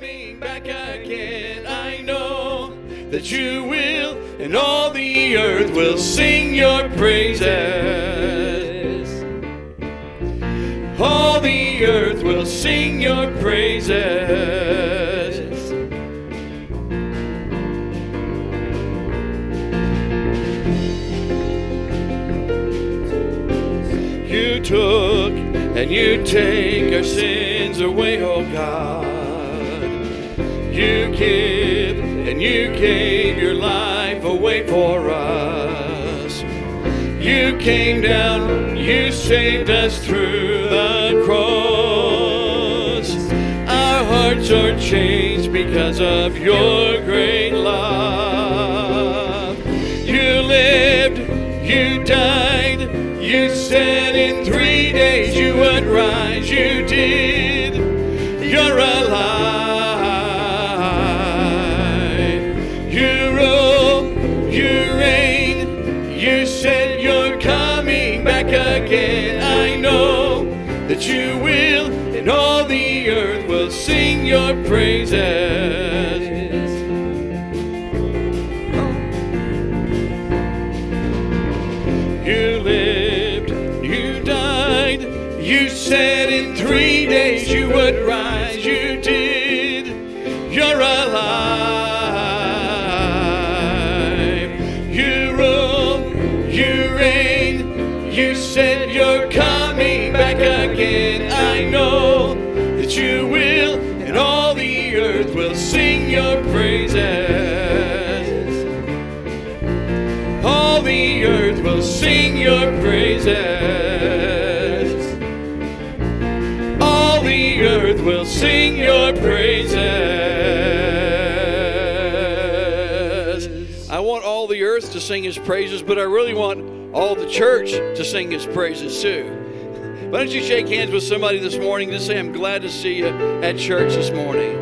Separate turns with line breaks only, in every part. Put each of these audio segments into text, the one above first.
coming back again. I know that you will, and all the earth will sing your praises. All the earth will sing your praises. You took and you take our sins away, oh God. You give and you gave your life away for us. You came down, you saved us through the cross. Our hearts are changed because of your great love. You lived, you died, you said in 3 days you would rise. You did, you're alive. You rule, you reign, you said you're coming back again. I know that you will, and all the earth will sing your praises. You lived, you died, you said in 3 days you would rise. You did, you're alive. You rule, you reign, you said you're coming back again. I know that you will, and all the earth will sing your praises. All the earth will sing your praises. All the earth will sing your praises. I want all the earth to sing his praises, but I really want all the church to sing his praises too. Why don't you shake hands with somebody this morning and just say, I'm glad to see you at church this morning.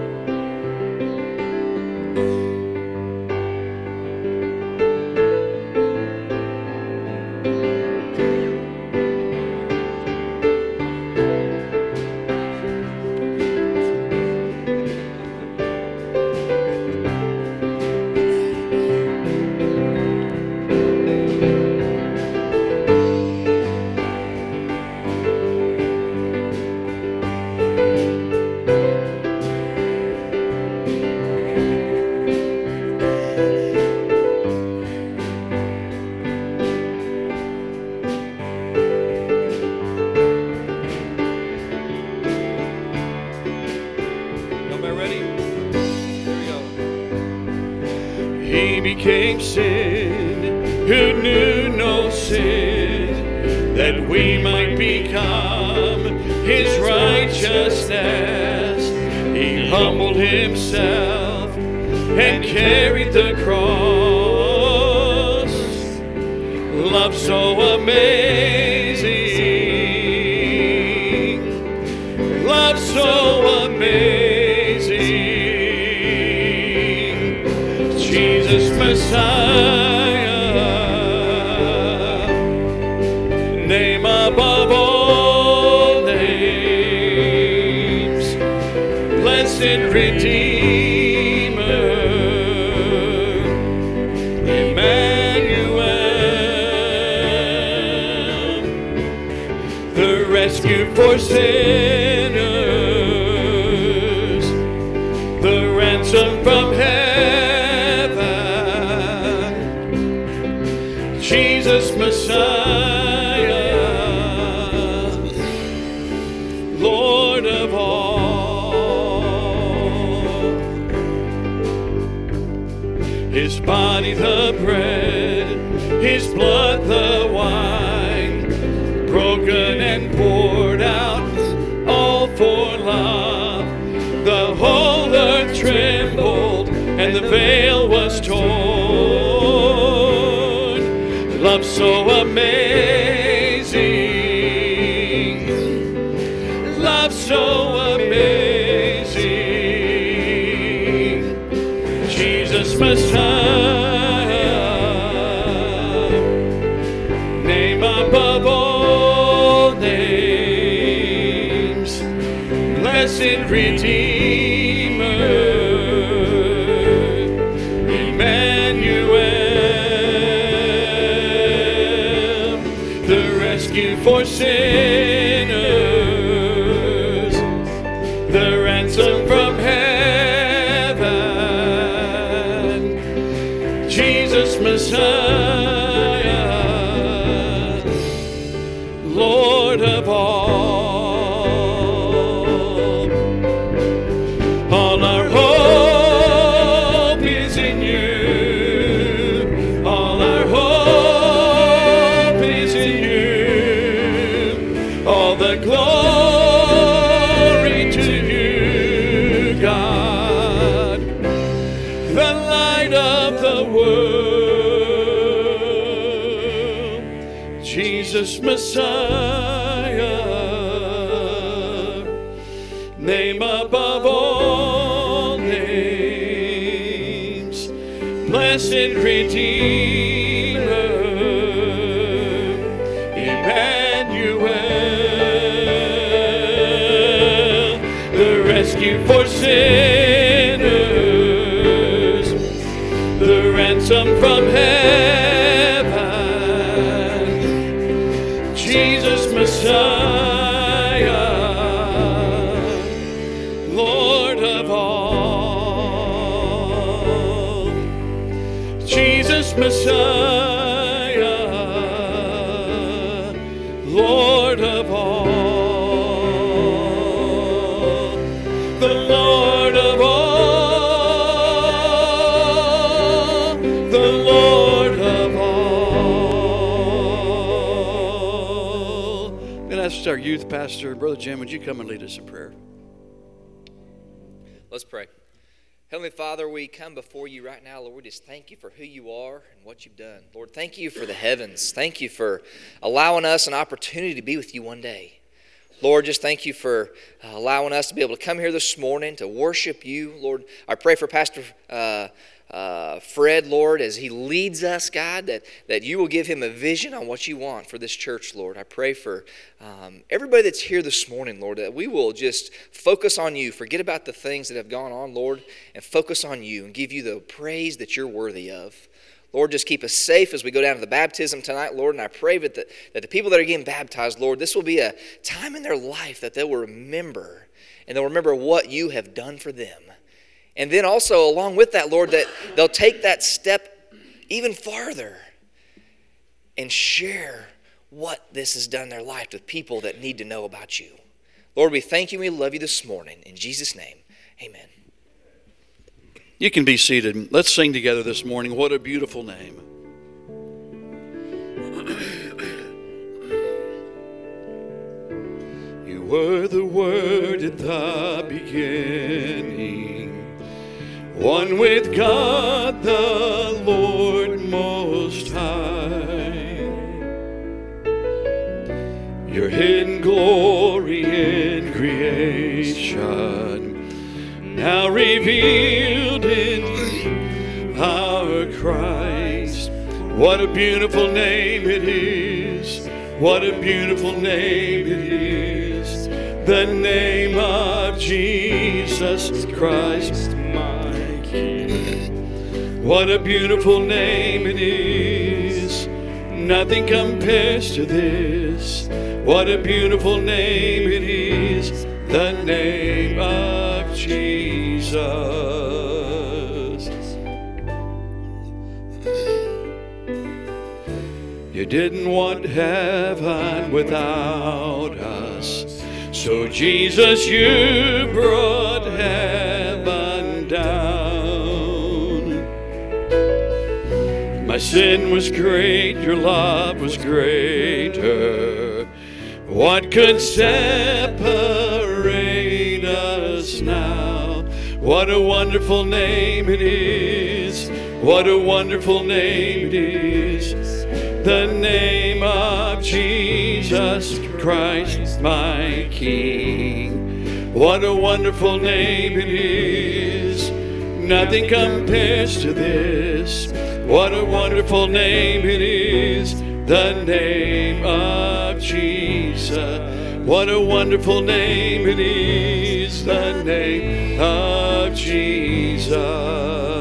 He became sin who knew no sin, that we might become his righteousness. He humbled himself and carried the cross. Love so amazing, love so amazing. Jesus Messiah, name above all names, blessed Redeemer, Emmanuel, the rescue for sinners, the ransom from heaven. Jesus Messiah, Lord of all. His body the bread, his blood the wine, broken and poured out, all for love. The whole earth trembled and the veil was torn. Love so amazing, love so amazing. Jesus Messiah, name above all names, blessed Redeemer, ransom from heaven, Jesus Messiah, Lord of all. All our hope is in you. All our hope is in you. All the glory to you, God, the light of the world, Jesus Messiah, name above all names, blessed Redeemer, Emmanuel, the rescue for sinners, the ransom from heaven, Jesus Messiah, Lord of all, Jesus Messiah, Lord of all, the Lord of all, the Lord of all. And that's our youth pastor, Brother Jim. Would you come and lead us in prayer?
Let's pray. Heavenly Father, we come before you right now, Lord. We just thank you for who you are and what you've done. Lord, thank you for the heavens. Thank you for allowing us an opportunity to be with you one day. Lord, just thank you for allowing us to be able to come here this morning to worship you. Lord, I pray for Pastor Fred, Lord, as he leads us, God, that you will give him a vision on what you want for this church, Lord. I pray for everybody that's here this morning, Lord, that we will just focus on you, forget about the things that have gone on, Lord, and focus on you and give you the praise that you're worthy of. Lord, just keep us safe as we go down to the baptism tonight, Lord, and I pray that the people that are getting baptized, Lord, this will be a time in their life that they will remember, and they'll remember what you have done for them. And then also, along with that, Lord, that they'll take that step even farther and share what this has done in their life with people that need to know about you. Lord, we thank you and we love you this morning. In Jesus' name, amen.
You can be seated. Let's sing together this morning. What a beautiful name. You were the Word at the beginning, one with God the Lord Most High. Your hidden glory in creation, now revealed in our Christ. What a beautiful name it is. What a beautiful name it is. The name of Jesus Christ, my King. What a beautiful name it is. Nothing compares to this. What a beautiful name it is. The name of Jesus. You didn't want heaven without us, so Jesus, you brought heaven down. My sin was great, your love was greater. What could separate us now? What a wonderful name it is. What a wonderful name it is. The name of Jesus Christ, my King. What a wonderful name it is. Nothing compares to this. What a wonderful name it is. The name of Jesus. What a wonderful name it is. The name of Jesus.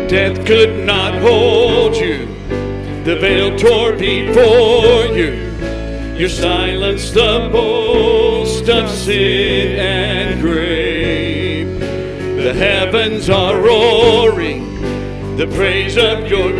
Death could not hold you. The veil tore before you. You silenced the boast of sin and grave. The heavens are roaring the praise of your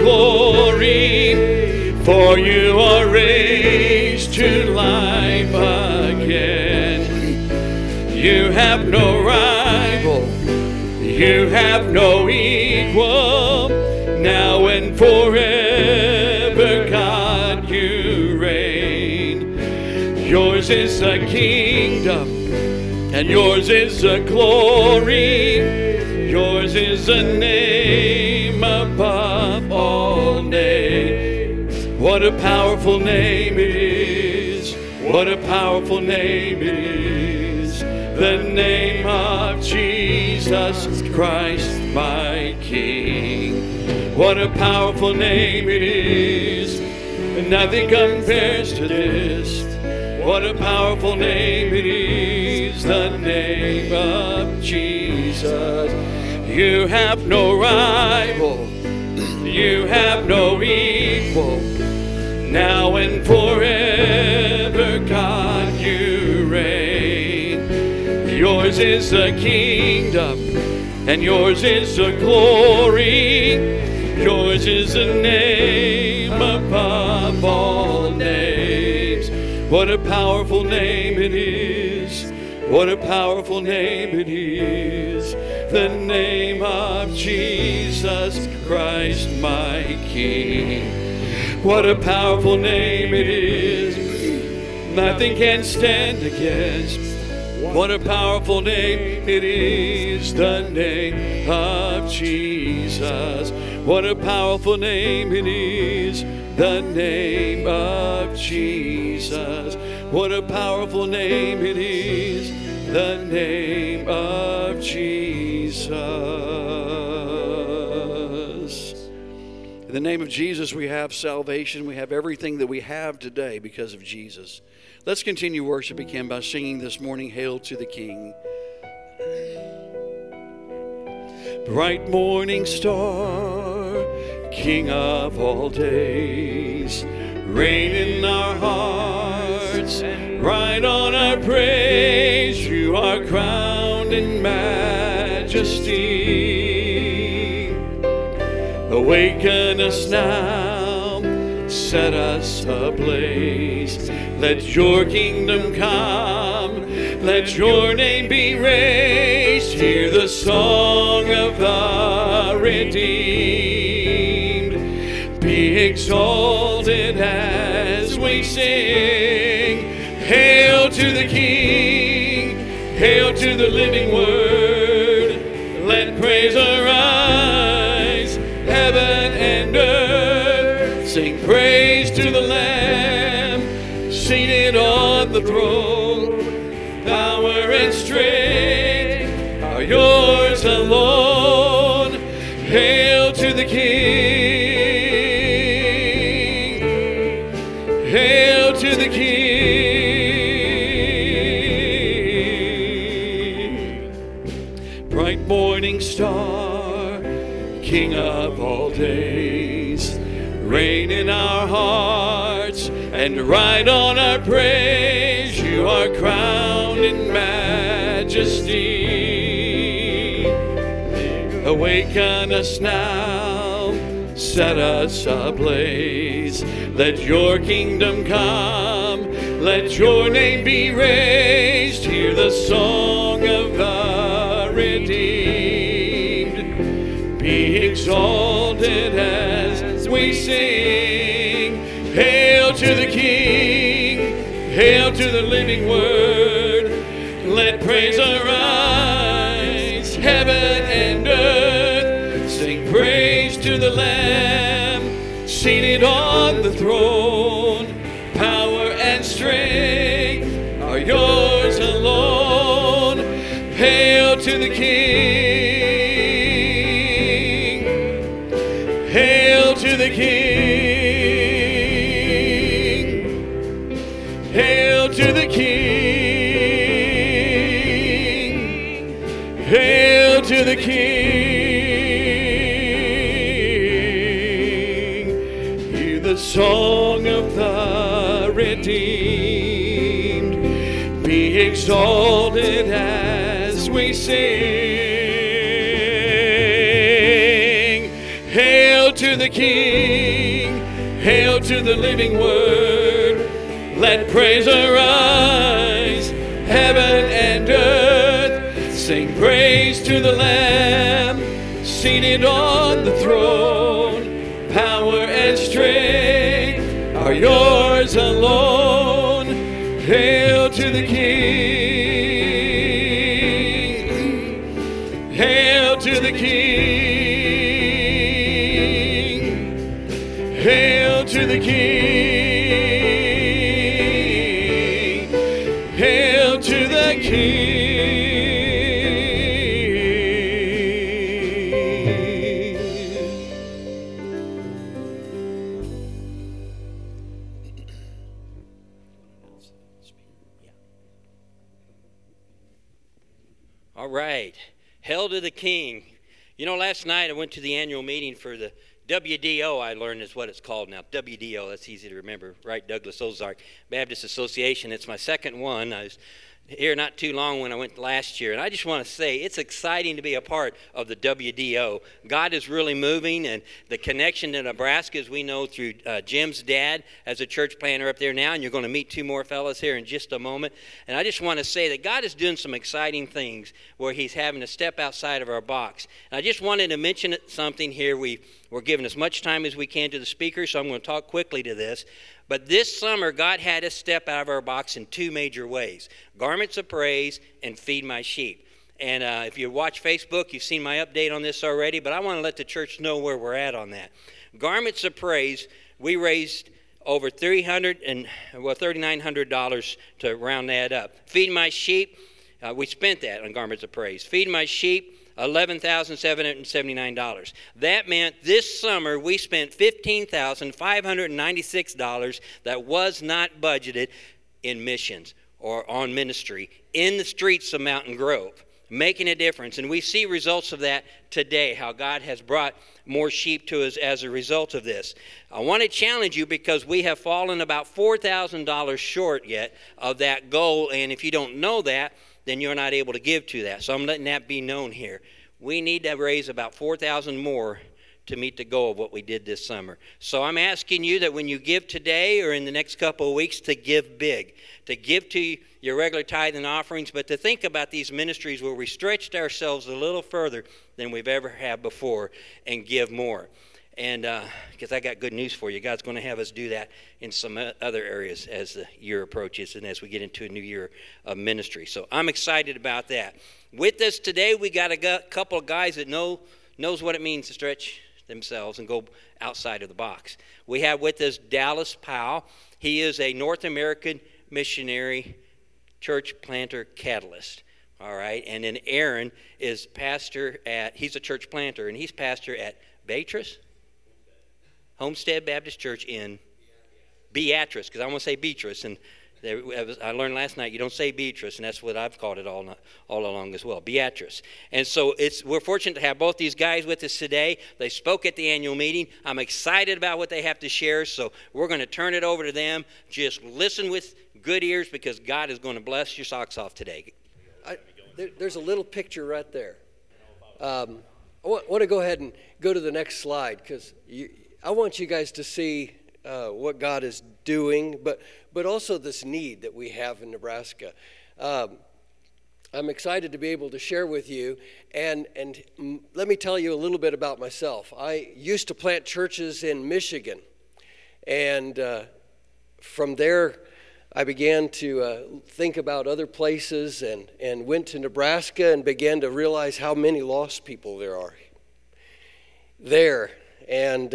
glory, for you are raised to life again. You have no rival, you have no equal, now and forever, God, you reign. Yours is the kingdom, and yours is the glory. Yours is the name above all names. What a powerful name it is. What a powerful name it is. The name of Jesus Christ, my King. What a powerful name it is. Nothing compares to this. What a powerful name it is. The name of Jesus. You have no rival, you have no equal, now and forever, God, you reign. Yours is the kingdom, and yours is the glory. Yours is the name above all names. What a powerful name it is. What a powerful name it is. The name of Jesus Christ, my King. What a powerful name it is. Nothing can stand against. What a powerful name it is. The name of Jesus. What a powerful name it is. The name of Jesus. What a powerful name it is. The name of Jesus. In the name of Jesus, we have salvation. We have everything that we have today because of Jesus. Let's continue worshiping Him by singing this morning, Hail to the King. Bright morning star, King of all days, reign in our hearts, ride on our praise. You are crowned in majesty. Awaken us now, set us ablaze. Let your kingdom come, let your name be raised. Hear the song of the redeemed. Be exalted as we sing. Hail to the King, hail to the living Word. Let praise arise, heaven and earth. Sing praise to the Lamb, seated on the throne. Power and strength are yours alone. Hail to the King, hail to the King. Bright morning star, King of all days, reign in our hearts and ride on our praise. You are crowned in majesty. Awaken us now, set us ablaze. Let your kingdom come, let your name be raised. Hear the song of the redeemed. Be exalted as we sing. Hail to the King, hail to the living Word. Let praise arise, heaven and earth. Sing praise to the Lamb, seated on the throne. Power and strength are yours alone. Hail to the King, hail to the King, hail to the King, hail to the King. the song of the redeemed. Be exalted as we sing. Hail to the King, hail to the living Word. Let praise arise, heaven and earth. Sing praise to the Lamb, seated on the throne. Power and strength are yours alone. Hail to the King, hail to the King, hail to the King, hail to the King.
All right. Hail to the King. You know, last night I went to the annual meeting for the WDO, I learned is what it's called now. WDO, that's easy to remember, right? Douglas Ozark Baptist Association. It's my second one. I was here not too long when I went last year. And I just want to say it's exciting to be a part of the WDO. God is really moving, and the connection to Nebraska, as we know through Jim's dad as a church planter up there now, and you're going to meet two more fellows here in just a moment. And I just want to say that God is doing some exciting things where he's having to step outside of our box. And I just wanted to mention something here. We're giving as much time as we can to the speakers, so I'm going to talk quickly to this. But this summer, God had us step out of our box in two major ways: Garments of Praise and Feed My Sheep. And if you watch Facebook, you've seen my update on this already, but I want to let the church know where we're at on that. Garments of Praise, we raised over $3,900 to round that up. Feed My Sheep, we spent that on Garments of Praise. Feed My Sheep, $11,779. That meant this summer we spent $15,596 that was not budgeted in missions or on ministry in the streets of Mountain Grove, making a difference. And we see results of that today, how God has brought more sheep to us as a result of this. I want to challenge you because we have fallen about $4,000 short yet of that goal. And if you don't know that, then you're not able to give to that. So I'm letting that be known here. We need to raise about $4,000 more to meet the goal of what we did this summer. So I'm asking you that when you give today or in the next couple of weeks, to give big, to give to your regular tithe and offerings, but to think about these ministries where we stretched ourselves a little further than we've ever had before and give more. And because I got good news for you, God's going to have us do that in some other areas as the year approaches and as we get into a new year of ministry. So I'm excited about that. With us today, we got a couple of guys that knows what it means to stretch themselves and go outside of the box. We have with us Dallas Powell. He is a North American missionary church planter catalyst. All right. And then Aaron is he's a church planter, and he's pastor at Beatrice? Homestead Baptist Church in Beatrice, because I want to say Beatrice, and I learned last night you don't say Beatrice, and that's what I've called it all along as well, Beatrice. And so we're fortunate to have both these guys with us today. They spoke at the annual meeting. I'm excited about what they have to share, so we're going to turn it over to them. Just listen with good ears because God is going to bless your socks off today.
There's a little picture right there. I want to go ahead and go to the next slide because I want you guys to see what God is doing, but also this need that we have in Nebraska. I'm excited to be able to share with you, and let me tell you a little bit about myself. I used to plant churches in Michigan, and from there I began to think about other places and went to Nebraska and began to realize how many lost people there are there. And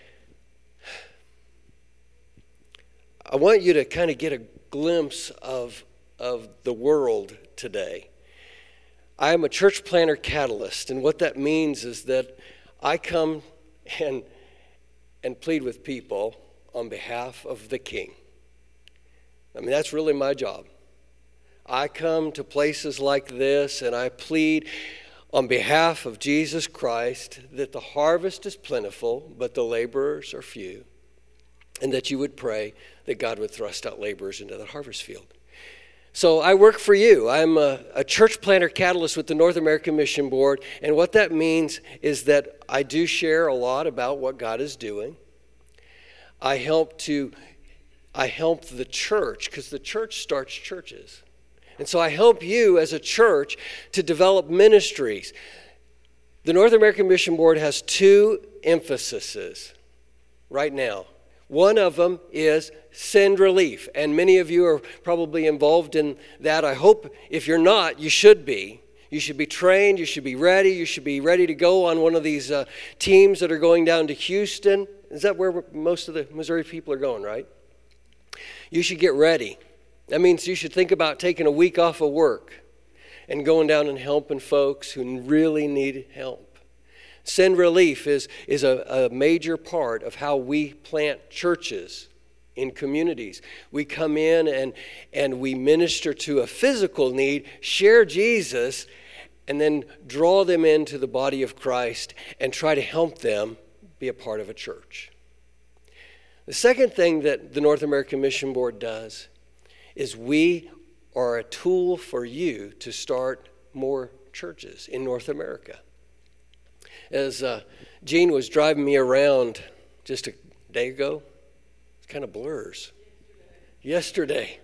I want you to kind of get a glimpse of the world today. I am a church planter catalyst, and what that means is that I come and plead with people on behalf of the King. I mean, that's really my job. I come to places like this and I plead on behalf of Jesus Christ that the harvest is plentiful, but the laborers are few. and that you would pray that God would thrust out laborers into the harvest field. So I work for you. I'm a church planter catalyst with the North American Mission Board, and what that means is that I do share a lot about what God is doing. I help the church, because the church starts churches. And so I help you as a church to develop ministries. The North American Mission Board has two emphases right now. One of them is send relief, and many of you are probably involved in that. I hope if you're not, you should be. You should be trained, you should be ready, you should be ready to go on one of these teams that are going down to Houston. Is that where most of the Missouri people are going, right? You should get ready. That means you should think about taking a week off of work and going down and helping folks who really need help. Send relief is a major part of how we plant churches in communities. We come in and we minister to a physical need, share Jesus, and then draw them into the body of Christ and try to help them be a part of a church. The second thing that the North American Mission Board does is we are a tool for you to start more churches in North America. As Gene was driving me around just a day ago, it kind of blurs. Yesterday,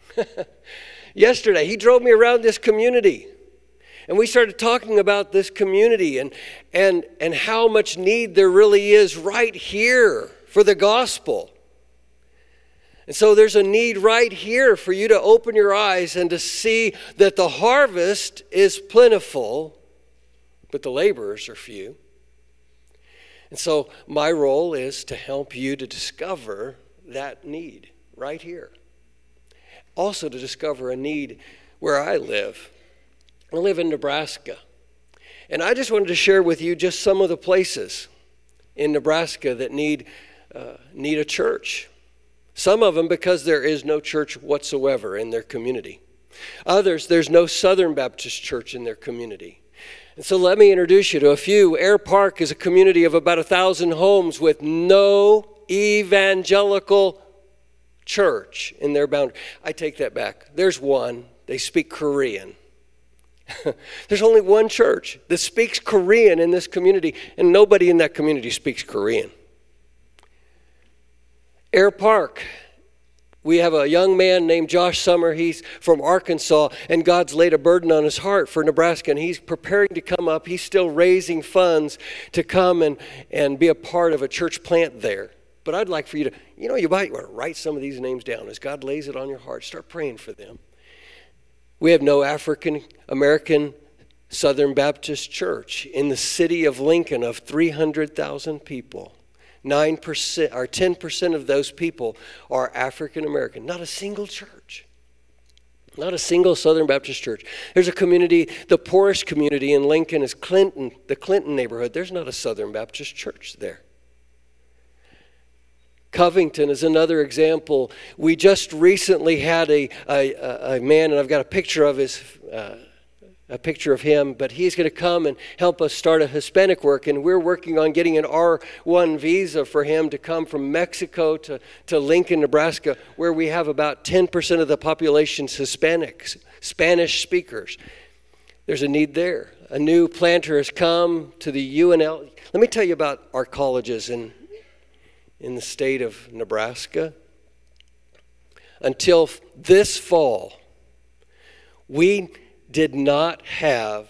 he drove me around this community. And we started talking about this community and how much need there really is right here for the gospel. And so there's a need right here for you to open your eyes and to see that the harvest is plentiful, but the laborers are few. And so my role is to help you to discover that need right here. Also to discover a need where I live. I live in Nebraska. And I just wanted to share with you just some of the places in Nebraska that need a church. Some of them because there is no church whatsoever in their community. Others, there's no Southern Baptist church in their community. And so let me introduce you to a few. Air Park is a community of about 1,000 homes with no evangelical church in their boundary. I take that back. There's one. They speak Korean. There's only one church that speaks Korean in this community, and nobody in that community speaks Korean. Air Park, we have a young man named Josh Summer. He's from Arkansas, and God's laid a burden on his heart for Nebraska, and he's preparing to come up. He's still raising funds to come and be a part of a church plant there. But I'd like for you to, you might want to write some of these names down. As God lays it on your heart, start praying for them. We have no African American Southern Baptist church in the city of Lincoln of 300,000 people. 9% or 10% of those people are African American. Not a single church. Not a single Southern Baptist church. There's a community, the poorest community in Lincoln is Clinton, the Clinton neighborhood. There's not a Southern Baptist church there. Covington is another example. We just recently had a man, and I've got a picture of him, but he's going to come and help us start a Hispanic work, and we're working on getting an R1 visa for him to come from Mexico to Lincoln, Nebraska, where we have about 10% of the population's Hispanics, Spanish speakers. There's a need there. A new planter has come to the UNL. Let me tell you about our colleges in the state of Nebraska. Until this fall, we did not have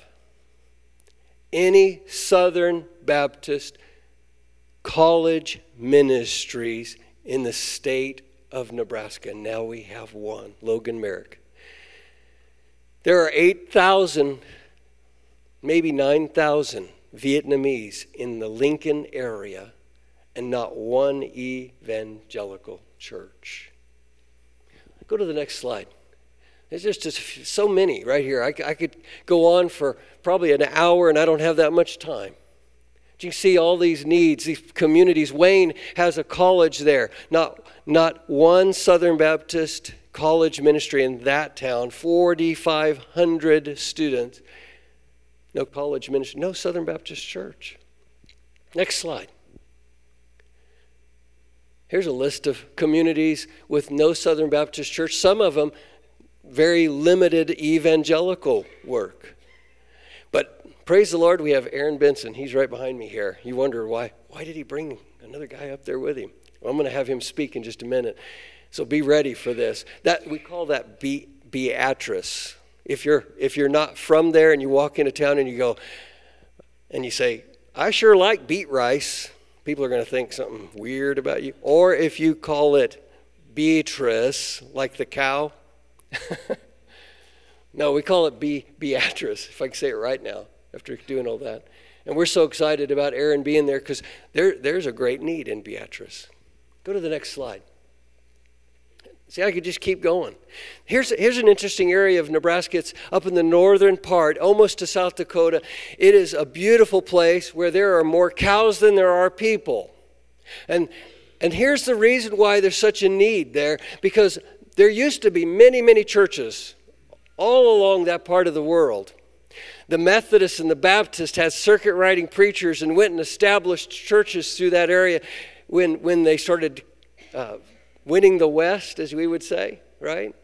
any Southern Baptist college ministries in the state of Nebraska. Now we have one, Logan Merrick. There are 8,000, maybe 9,000 Vietnamese in the Lincoln area, and not one evangelical church. Go to the next slide. There's just so many right here. I could go on for probably an hour, and I don't have that much time. You can see all these needs, these communities. Wayne has a college there. Not one Southern Baptist college ministry in that town. 4,500 students. No college ministry. No Southern Baptist church. Next slide. Here's a list of communities with no Southern Baptist church, some of them very limited evangelical work. But praise the Lord, we have Aaron Benson. He's right behind me here. You wonder why did he bring another guy up there with him? Well, I'm going to have him speak in just a minute. So be ready for this. That we call that Beatrice. If you're not from there and you walk into town and you go and you say, I sure like beet rice, people are going to think something weird about you. Or if you call it Beatrice, like the cow. No, we call it Beatrice, if I can say it right now, after doing all that. And we're so excited about Aaron being there because there's a great need in Beatrice. Go to the next slide. See, I could just keep going. Here's an interesting area of Nebraska. It's up in the northern part, almost to South Dakota. It is a beautiful place where there are more cows than there are people. And here's the reason why there's such a need there, because there used to be many, many churches all along that part of the world. The Methodists and the Baptists had circuit-riding preachers and went and established churches through that area when they started winning the West, as we would say, right?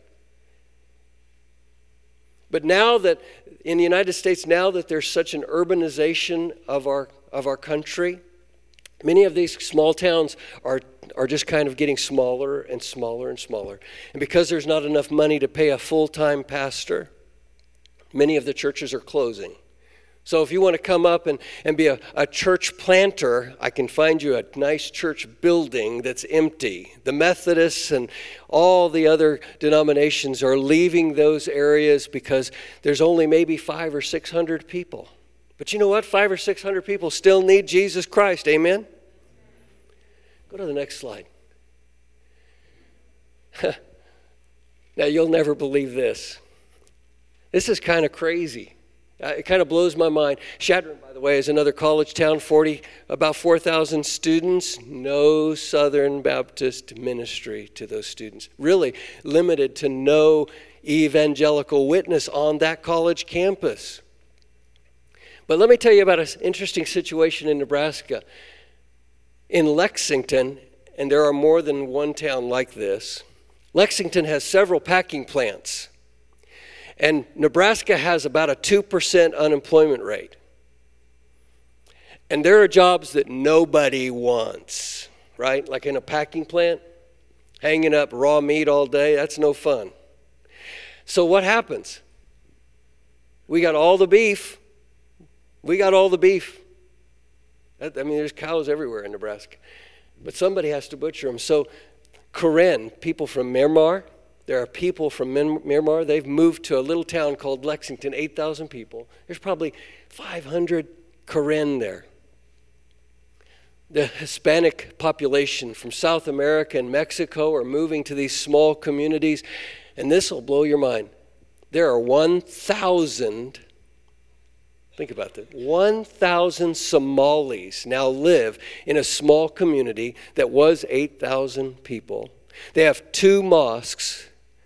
But now that in the United States, now that there's such an urbanization of our country, many of these small towns are just kind of getting smaller and smaller and smaller. And because there's not enough money to pay a full-time pastor, many of the churches are closing. So if you want to come up and be a church planter, I can find you a nice church building that's empty. The Methodists and all the other denominations are leaving those areas because there's only maybe 500 or 600 people. But you know what? 500 or 600 people still need Jesus Christ. Amen? Go to the next slide. Now, you'll never believe this. This is kind of crazy. It kind of blows my mind. Chadron, by the way, is another college town, about 4,000 students. No Southern Baptist ministry to those students. Really limited to no evangelical witness on that college campus. But let me tell you about an interesting situation in Nebraska. In Lexington, and there are more than one town like this, Lexington has several packing plants. And Nebraska has about a 2% unemployment rate. And there are jobs that nobody wants, right? Like in a packing plant, hanging up raw meat all day, that's no fun. So what happens? We got all the beef. I mean, there's cows everywhere in Nebraska. But somebody has to butcher them. So Karen, people from Miramar, there are people from Miramar. They've moved to a little town called Lexington, 8,000 people. There's probably 500 Karen there. The Hispanic population from South America and Mexico are moving to these small communities. And this will blow your mind. There are 1,000, think about that, 1,000 Somalis now live in a small community that was 8,000 people. They have 2 mosques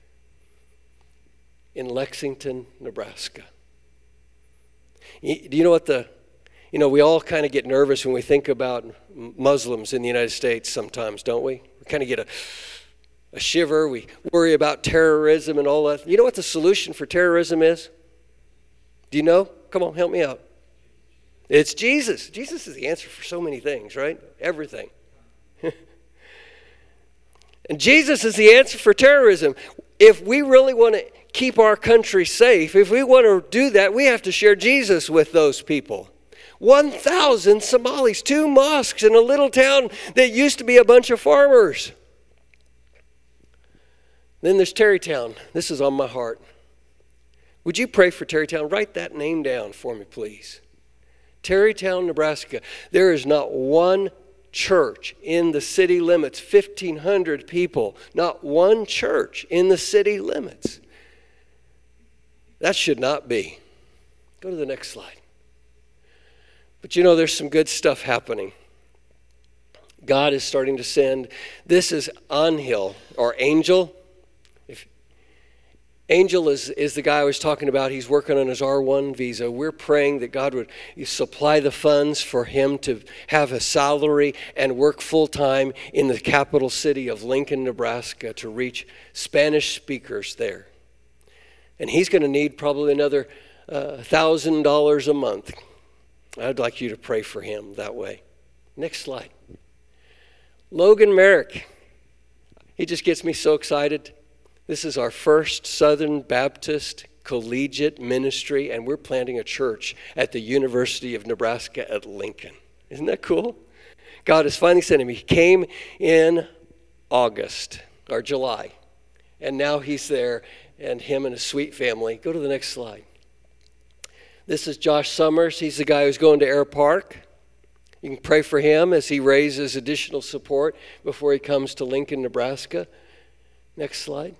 in Lexington, Nebraska. Do you know what we all kind of get nervous when we think about Muslims in the United States sometimes, don't we? We kind of get a shiver. We worry about terrorism and all that. You know what the solution for terrorism is? Do you know? Come on, help me out. It's Jesus. Jesus is the answer for so many things, right? Everything. And Jesus is the answer for terrorism. If we really want to keep our country safe, if we want to do that, we have to share Jesus with those people. 1,000 Somalis, 2 mosques in a little town that used to be a bunch of farmers. Then there's Terrytown. This is on my heart. Would you pray for Terrytown? Write that name down for me, please. Terrytown, Nebraska. There is not one church in the city limits, 1,500 people. Not one church in the city limits. That should not be. Go to the next slide. But you know, there's some good stuff happening. God is starting to send. This is Angel. Angel is the guy I was talking about. He's working on his R1 visa. We're praying that God would supply the funds for him to have a salary and work full-time in the capital city of Lincoln, Nebraska, to reach Spanish speakers there. And he's going to need probably another $1,000 a month. I'd like you to pray for him that way. Next slide. Logan Merrick. He just gets me so excited. This is our first Southern Baptist collegiate ministry, and we're planting a church at the University of Nebraska at Lincoln. Isn't that cool? God has finally sent him. He came in August or July, and now he's there, and him and his sweet family. Go to the next slide. This is Josh Summers. He's the guy who's going to Air Park. You can pray for him as he raises additional support before he comes to Lincoln, Nebraska. Next slide.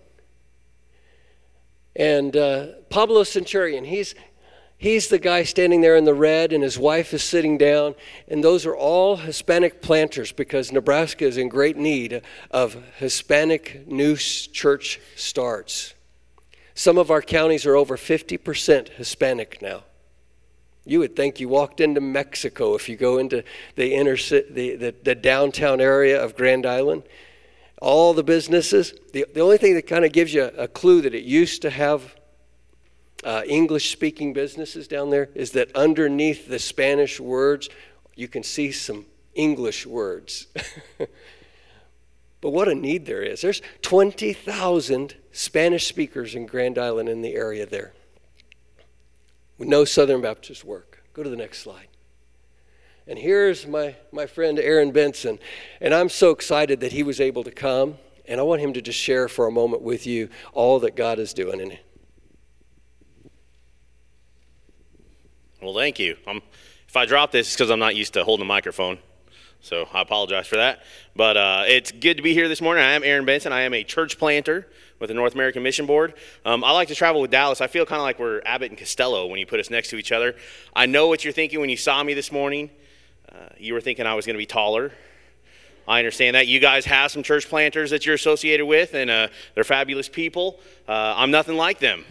And Pablo Centurion, he's the guy standing there in the red, and his wife is sitting down. And those are all Hispanic planters, because Nebraska is in great need of Hispanic new church starts. Some of our counties are over 50% Hispanic now. You would think you walked into Mexico if you go into the downtown area of Grand Island. All the businesses, the only thing that kind of gives you a clue that it used to have English-speaking businesses down there is that underneath the Spanish words, you can see some English words. But what a need there is. There's 20,000 Spanish speakers in Grand Island in the area there. With no Southern Baptist work. Go to the next slide. And here's my friend Aaron Benson. And I'm so excited that he was able to come. And I want him to just share for a moment with you all that God is doing in it.
Well, thank you. If I drop this, it's because I'm not used to holding a microphone. So I apologize for that. But it's good to be here this morning. I am Aaron Benson. I am a church planter with the North American Mission Board. I like to travel with Dallas. I feel kind of like we're Abbott and Costello when you put us next to each other. I know what you're thinking when you saw me this morning. You were thinking I was going to be taller. I understand that. You guys have some church planters that you're associated with, and they're fabulous people. I'm nothing like them.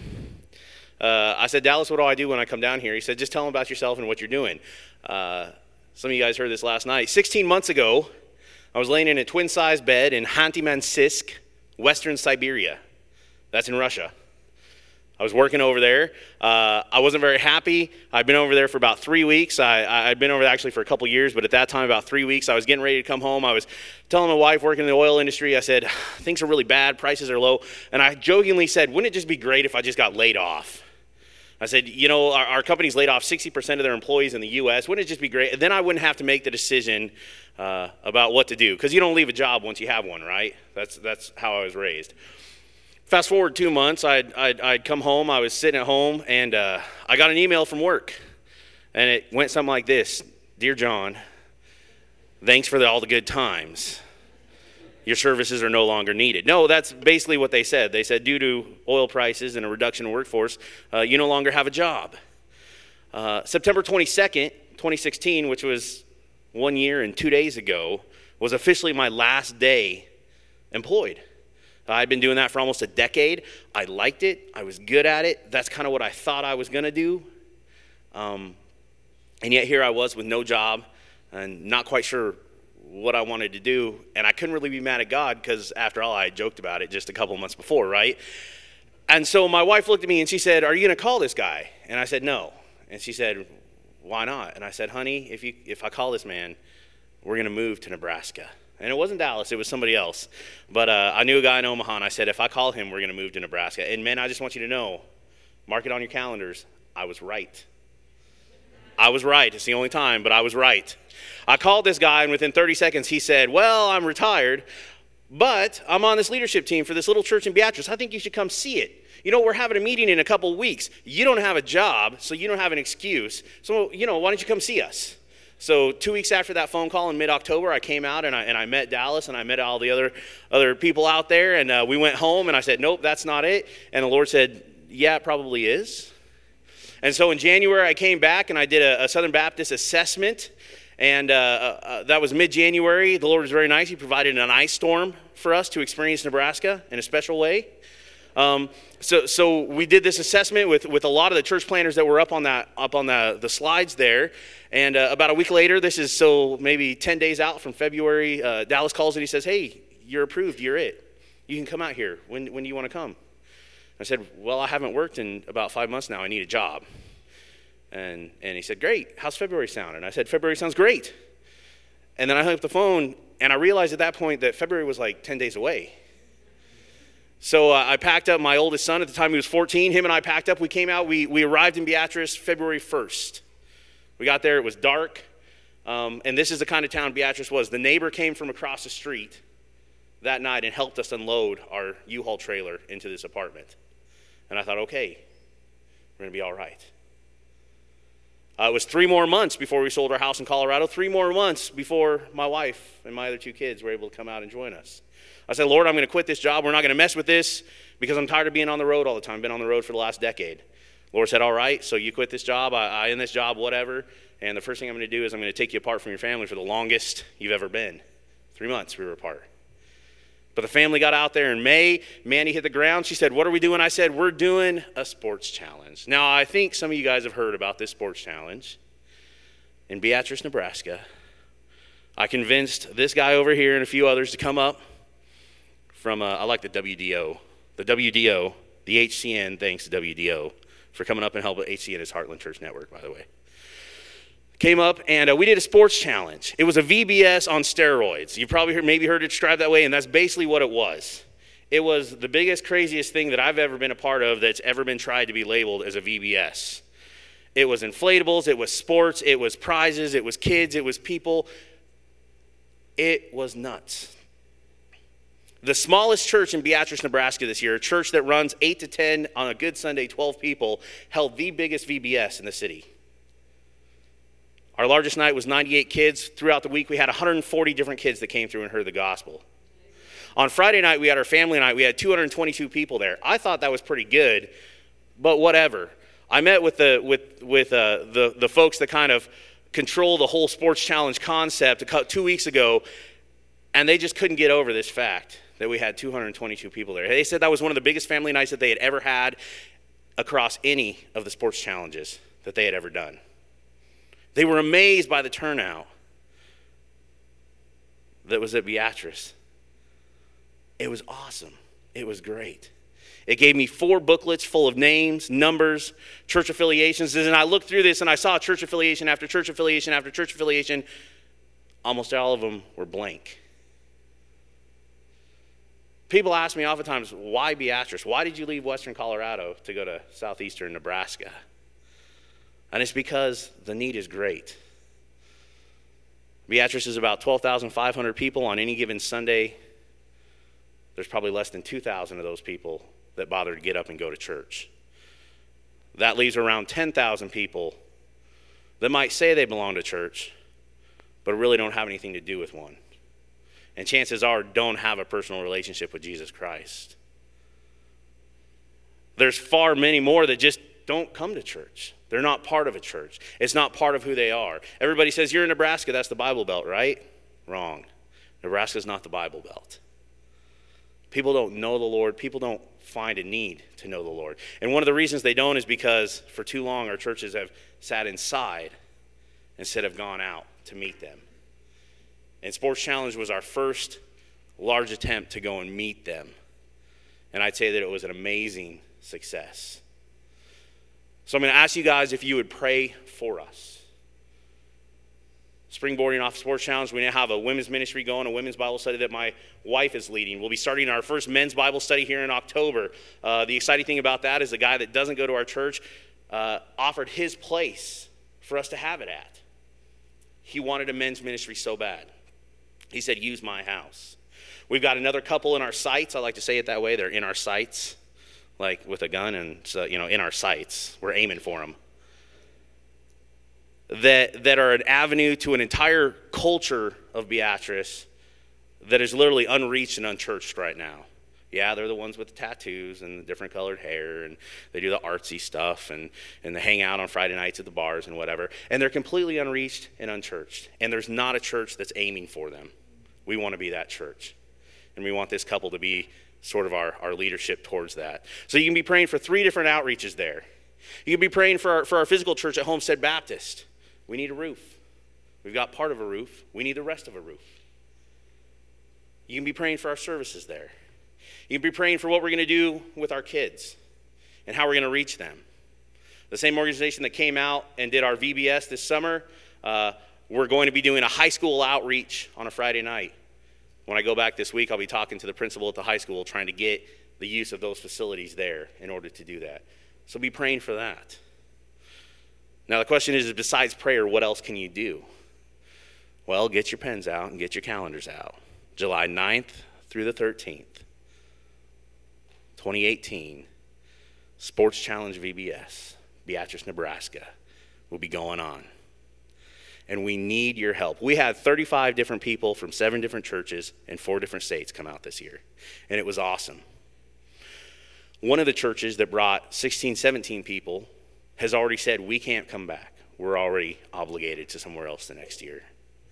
I said, Dallas, what do I do when I come down here? He said, just tell them about yourself and what you're doing. Some of you guys heard this last night. 16 months ago, I was laying in a twin-size bed in Khanty-Mansiysk, Western Siberia. That's in Russia. I was working over there. I wasn't very happy. I'd been over there for about 3 weeks. I'd been over there actually for a couple years, but at that time, about 3 weeks, I was getting ready to come home. I was telling my wife, working in the oil industry, I said, things are really bad, prices are low. And I jokingly said, wouldn't it just be great if I just got laid off? I said, you know, our company's laid off 60% of their employees in the U.S. Wouldn't it just be great? And then I wouldn't have to make the decision about what to do, because you don't leave a job once you have one, right? That's how I was raised. Fast forward 2 months, I'd come home, I was sitting at home, and I got an email from work. And it went something like this: Dear John, thanks for all the good times. Your services are no longer needed. No, that's basically what they said. They said, due to oil prices and a reduction in workforce, you no longer have a job. September 22nd, 2016, which was 1 year and 2 days ago, was officially my last day employed. I'd been doing that for almost a decade. I liked it. I was good at it. That's kind of what I thought I was going to do. And yet here I was with no job and not quite sure what I wanted to do. And I couldn't really be mad at God, because after all, I had joked about it just a couple months before, right? And so my wife looked at me and she said, are you going to call this guy? And I said, no. And she said, why not? And I said, honey, if I call this man, we're going to move to Nebraska. And it wasn't Dallas, it was somebody else. But I knew a guy in Omaha, and I said, if I call him, we're going to move to Nebraska. And men, I just want you to know, mark it on your calendars, I was right. I was right. It's the only time, but I was right. I called this guy, and within 30 seconds, he said, well, I'm retired, but I'm on this leadership team for this little church in Beatrice. I think you should come see it. You know, we're having a meeting in a couple weeks. You don't have a job, so you don't have an excuse. So, you know, why don't you come see us? So 2 weeks after that phone call in mid-October, I came out and I met Dallas, and I met all the other people out there, and we went home, and I said, nope, that's not it. And the Lord said, yeah, it probably is. And so in January, I came back and I did a Southern Baptist assessment, and that was mid-January. The Lord was very nice. He provided an ice storm for us to experience Nebraska in a special way. So we did this assessment with a lot of the church planners that were up on the slides there. And about a week later, this is maybe 10 days out from February, Dallas calls and he says, "Hey, you're approved. You're it. You can come out here. When do you want to come?" I said, "Well, I haven't worked in about 5 months now. I need a job." And he said, "Great. How's February sound?" And I said, "February sounds great." And then I hung up the phone, and I realized at that point that February was like 10 days away. So I packed up my oldest son. At the time, he was 14. Him and I packed up. We came out. We arrived in Beatrice February 1st. We got there. It was dark. And this is the kind of town Beatrice was. The neighbor came from across the street that night and helped us unload our U-Haul trailer into this apartment. And I thought, okay, we're going to be all right. It was 3 more months before we sold our house in Colorado, 3 more months before my wife and my other 2 kids were able to come out and join us. I said, "Lord, I'm going to quit this job. We're not going to mess with this because I'm tired of being on the road all the time. I've been on the road for the last decade." Lord said, "All right, so you quit this job, I end this job, whatever, and the first thing I'm going to do is I'm going to take you apart from your family for the longest you've ever been." 3 months we were apart. But the family got out there in May. Mandy hit the ground. She said, "What are we doing?" I said, "We're doing a sports challenge." Now, I think some of you guys have heard about this sports challenge. In Beatrice, Nebraska, I convinced this guy over here and a few others to come up from, I like the WDO. The WDO, the HCN, thanks to WDO for coming up and helping. HCN is Heartland Church Network, by the way. Came up, and we did a sports challenge. It was a VBS on steroids. You've probably heard it described that way, and that's basically what it was. It was the biggest, craziest thing that I've ever been a part of that's ever been tried to be labeled as a VBS. It was inflatables, it was sports, it was prizes, it was kids, it was people. It was nuts. The smallest church in Beatrice, Nebraska this year, a church that runs 8 to 10, on a good Sunday, 12 people, held the biggest VBS in the city. Our largest night was 98 kids. Throughout the week, we had 140 different kids that came through and heard the gospel. On Friday night, we had our family night. We had 222 people there. I thought that was pretty good, but whatever. I met with the folks that kind of control the whole sports challenge concept 2 weeks ago, and they just couldn't get over this fact that we had 222 people there. They said that was one of the biggest family nights that they had ever had across any of the sports challenges that they had ever done. They were amazed by the turnout that was at Beatrice. It was awesome. It was great. It gave me 4 booklets full of names, numbers, church affiliations. And I looked through this and I saw church affiliation after church affiliation after church affiliation. Almost all of them were blank. People ask me oftentimes, why Beatrice? Why did you leave Western Colorado to go to southeastern Nebraska? And it's because the need is great. Beatrice is about 12,500 people. On any given Sunday, there's probably less than 2,000 of those people that bother to get up and go to church. That leaves around 10,000 people that might say they belong to church, but really don't have anything to do with one. And chances are don't have a personal relationship with Jesus Christ. There's far many more that just don't come to church. They're not part of a church. It's not part of who they are. Everybody says, "You're in Nebraska, that's the Bible Belt, right?" Wrong. Nebraska's not the Bible Belt. People don't know the Lord. People don't find a need to know the Lord. And one of the reasons they don't is because for too long our churches have sat inside instead of gone out to meet them. And Sports Challenge was our first large attempt to go and meet them. And I'd say that it was an amazing success. So I'm going to ask you guys if you would pray for us. Springboarding off Sports Challenge, we now have a women's ministry going, a women's Bible study that my wife is leading. We'll be starting our first men's Bible study here in October. The exciting thing about that is the guy that doesn't go to our church offered his place for us to have it at. He wanted a men's ministry so bad. He said, "Use my house." We've got another couple in our sights. I like to say it that way. They're in our sights, like with a gun, and so, in our sights. We're aiming for them. That are an avenue to an entire culture of Beatrice that is literally unreached and unchurched right now. Yeah, they're the ones with the tattoos and the different colored hair, and they do the artsy stuff, and they hang out on Friday nights at the bars and whatever. And they're completely unreached and unchurched. And there's not a church that's aiming for them. We want to be that church. And we want this couple to be sort of our leadership towards that. So you can be praying for 3 different outreaches there. You can be praying for our physical church at Homestead Baptist. We need a roof. We've got part of a roof. We need the rest of a roof. You can be praying for our services there. You can be praying for what we're going to do with our kids and how we're going to reach them. The same organization that came out and did our VBS this summer, we're going to be doing a high school outreach on a Friday night. When I go back this week, I'll be talking to the principal at the high school trying to get the use of those facilities there in order to do that. So be praying for that. Now the question is, besides prayer, what else can you do? Well, get your pens out and get your calendars out. July 9th through the 13th, 2018, Sports Challenge VBS, Beatrice, Nebraska, will be going on. And we need your help. We had 35 different people from 7 different churches in 4 different states come out this year, and it was awesome. One of the churches that brought 16, 17 people has already said, we can't come back. We're already obligated to somewhere else the next year.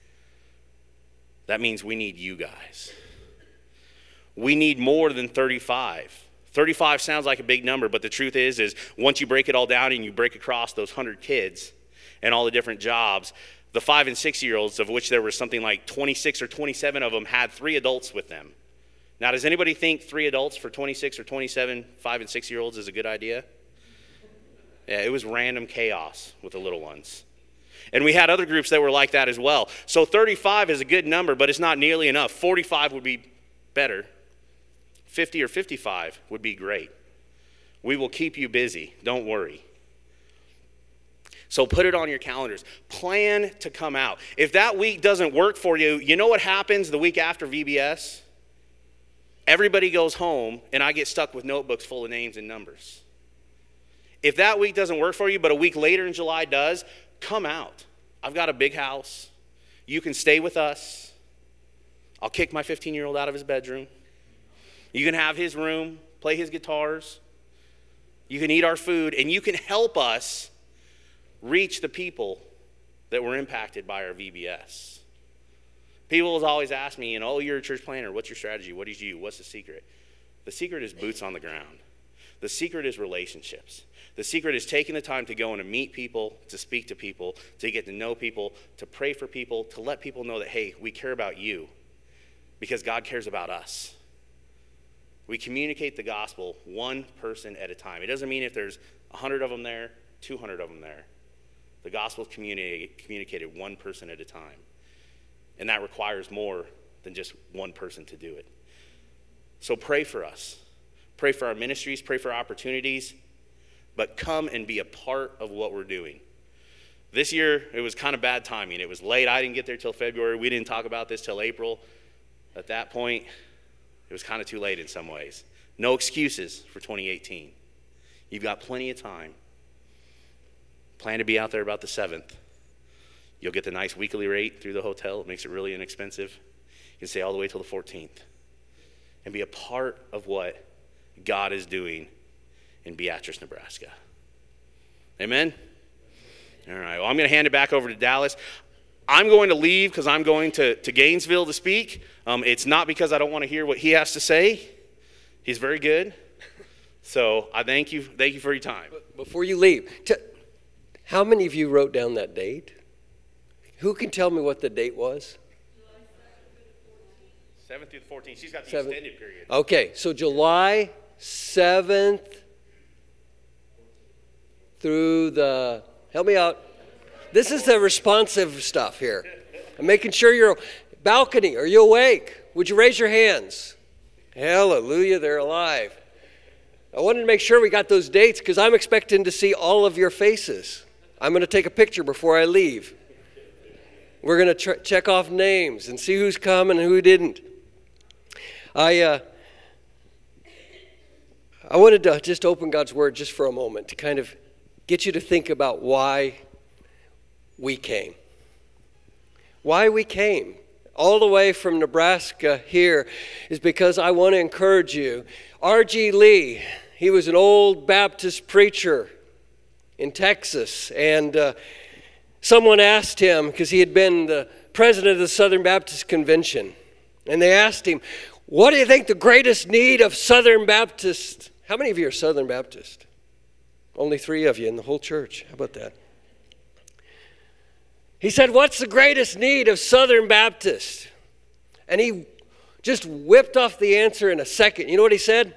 That means we need you guys. We need more than 35. 35 sounds like a big number, but the truth is once you break it all down and you break across those 100 kids and all the different jobs, the 5 and 6-year-olds, of which there were something like 26 or 27 of them, had 3 adults with them. Now, does anybody think 3 adults for 26 or 27 5 and 6-year-olds is a good idea? Yeah, it was random chaos with the little ones. And we had other groups that were like that as well. So 35 is a good number, but it's not nearly enough. 45 would be better. 50 or 55 would be great. We will keep you busy. Don't worry. So put it on your calendars. Plan to come out. If that week doesn't work for you, you know what happens the week after VBS? Everybody goes home, and I get stuck with notebooks full of names and numbers. If that week doesn't work for you, but a week later in July does, come out. I've got a big house. You can stay with us. I'll kick my 15-year-old out of his bedroom. You can have his room, play his guitars. You can eat our food, and you can help us reach the people that were impacted by our VBS. People have always asked me, oh, you're a church planner. What's your strategy? What is you? What's the secret? The secret is boots on the ground. The secret is relationships. The secret is taking the time to go and to meet people, to speak to people, to get to know people, to pray for people, to let people know that, hey, we care about you because God cares about us. We communicate the gospel one person at a time. It doesn't mean if there's 100 of them there, 200 of them there. The gospel is communicated one person at a time. And that requires more than just one person to do it. So pray for us. Pray for our ministries, pray for our opportunities, but come and be a part of what we're doing. This year, it was kind of bad timing. It was late. I didn't get there till February. We didn't talk about this till April. At that point, it was kind of too late in some ways. No excuses for 2018. You've got plenty of time. Plan to be out there about the 7th. You'll get the nice weekly rate through the hotel. It makes it really inexpensive. You can stay all the way till the 14th and be a part of what God is doing in Beatrice, Nebraska. Amen? All right, well, I'm going to hand it back over to Dallas. I'm going to leave because I'm going to Gainesville to speak. It's not because I don't want to hear what he has to say. He's very good. So I thank you for your time.
Before you leave, how many of you wrote down that date? Who can tell me what the date was?
7th through the 14th. She's got the extended period.
Okay, so July 7th through the, help me out. This is the responsive stuff here. I'm making sure you're, balcony, are you awake? Would you raise your hands? Hallelujah, they're alive. I wanted to make sure we got those dates because I'm expecting to see all of your faces. I'm going to take a picture before I leave. We're going to check off names and see who's come and who didn't. I wanted to just open God's Word just for a moment to kind of get you to think about why we came. Why we came all the way from Nebraska here is because I want to encourage you. R.G. Lee, he was an old Baptist preacher in Texas, and someone asked him, because he had been the president of the Southern Baptist Convention, and they asked him, What do you think the greatest need of Southern Baptists? How many of you are Southern Baptist? Only 3 of you in the whole church. How about that? He said, what's the greatest need of Southern Baptists? And he just whipped off the answer in a second. You know what he said?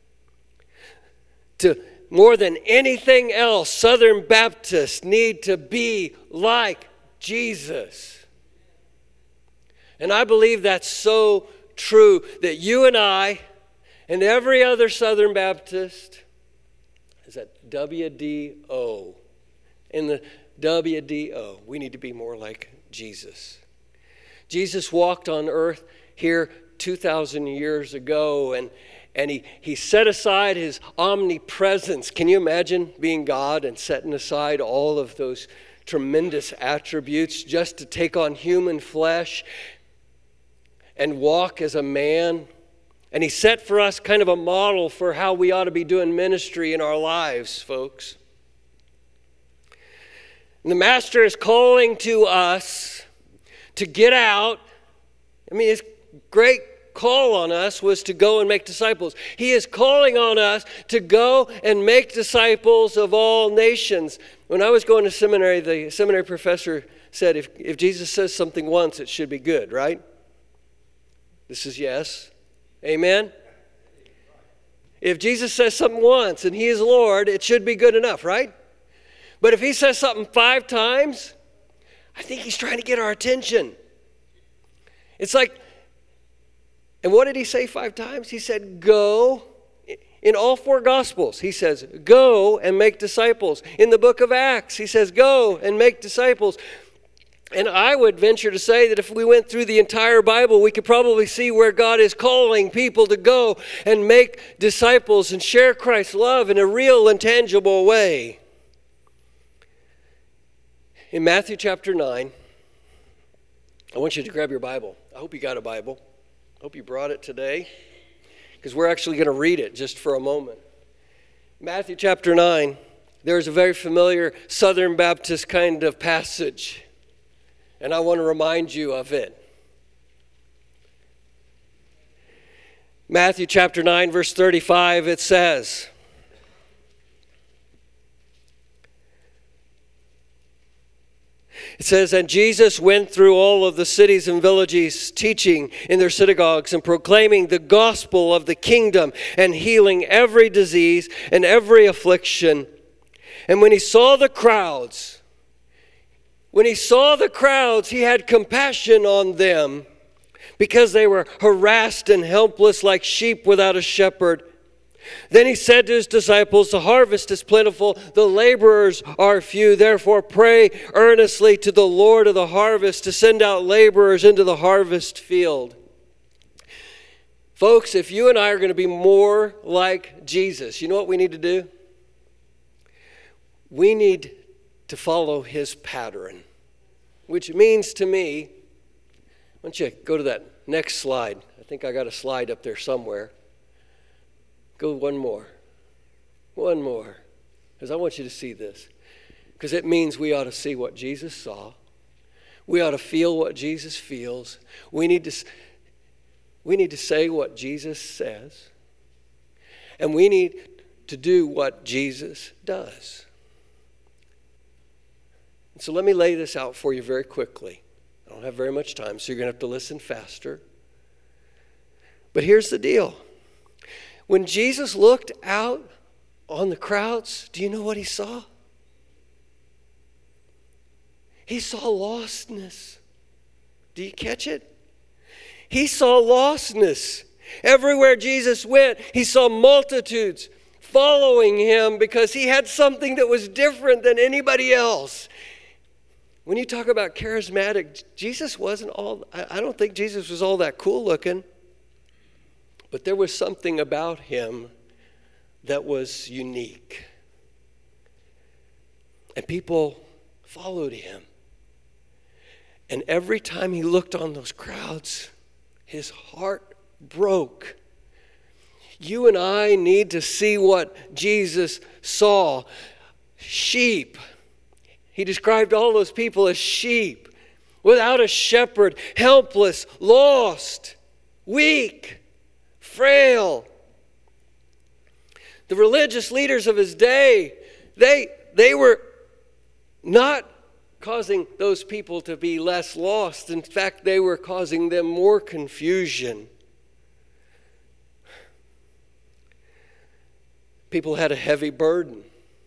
To more than anything else, Southern Baptists need to be like Jesus. And I believe that's so true that you and I and every other Southern Baptist is at WDO. In the WDO, we need to be more like Jesus. Jesus walked on earth here 2,000 years ago, and he set aside his omnipresence. Can you imagine being God and setting aside all of those tremendous attributes just to take on human flesh and walk as a man? And he set for us kind of a model for how we ought to be doing ministry in our lives, folks. And the Master is calling to us to get out. I mean, his great call on us was to go and make disciples. He is calling on us to go and make disciples of all nations. When I was going to seminary, the seminary professor said, if Jesus says something once, it should be good, right? This is yes. Amen? If Jesus says something once and he is Lord, it should be good enough, right? But if he says something 5 times, I think he's trying to get our attention. It's like, and what did he say 5 times? He said, go. In all 4 Gospels, he says, go and make disciples. In the book of Acts, he says, go and make disciples. And I would venture to say that if we went through the entire Bible, we could probably see where God is calling people to go and make disciples and share Christ's love in a real and tangible way. In Matthew chapter 9, I want you to grab your Bible. I hope you got a Bible. I hope you brought it today, because we're actually going to read it just for a moment. Matthew chapter 9, there's a very familiar Southern Baptist kind of passage, and I want to remind you of it. Matthew chapter 9, verse 35, it says, and Jesus went through all of the cities and villages, teaching in their synagogues and proclaiming the gospel of the kingdom and healing every disease and every affliction. And when he saw the crowds, he had compassion on them because they were harassed and helpless like sheep without a shepherd. Then he said to his disciples, the harvest is plentiful, the laborers are few. Therefore pray earnestly to the Lord of the harvest to send out laborers into the harvest field. Folks, if you and I are going to be more like Jesus, you know what we need to do? We need to follow his pattern, which means to me, why don't you go to that next slide? I think I got a slide up there somewhere. Go one more, because I want you to see this, because it means we ought to see what Jesus saw. We ought to feel what Jesus feels. We need to say what Jesus says, and we need to do what Jesus does. And so let me lay this out for you very quickly. I don't have very much time, so you're going to have to listen faster. But here's the deal. When Jesus looked out on the crowds, do you know what he saw? He saw lostness. Do you catch it? He saw lostness. Everywhere Jesus went, he saw multitudes following him because he had something that was different than anybody else. When you talk about charismatic, I don't think Jesus was all that cool looking. But there was something about him that was unique. And people followed him. And every time he looked on those crowds, his heart broke. You and I need to see what Jesus saw. Sheep. He described all those people as sheep, without a shepherd, helpless, lost, weak. frail. The religious leaders of his day, they were not causing those people to be less lost. In fact, they were causing them more confusion. People had a heavy burden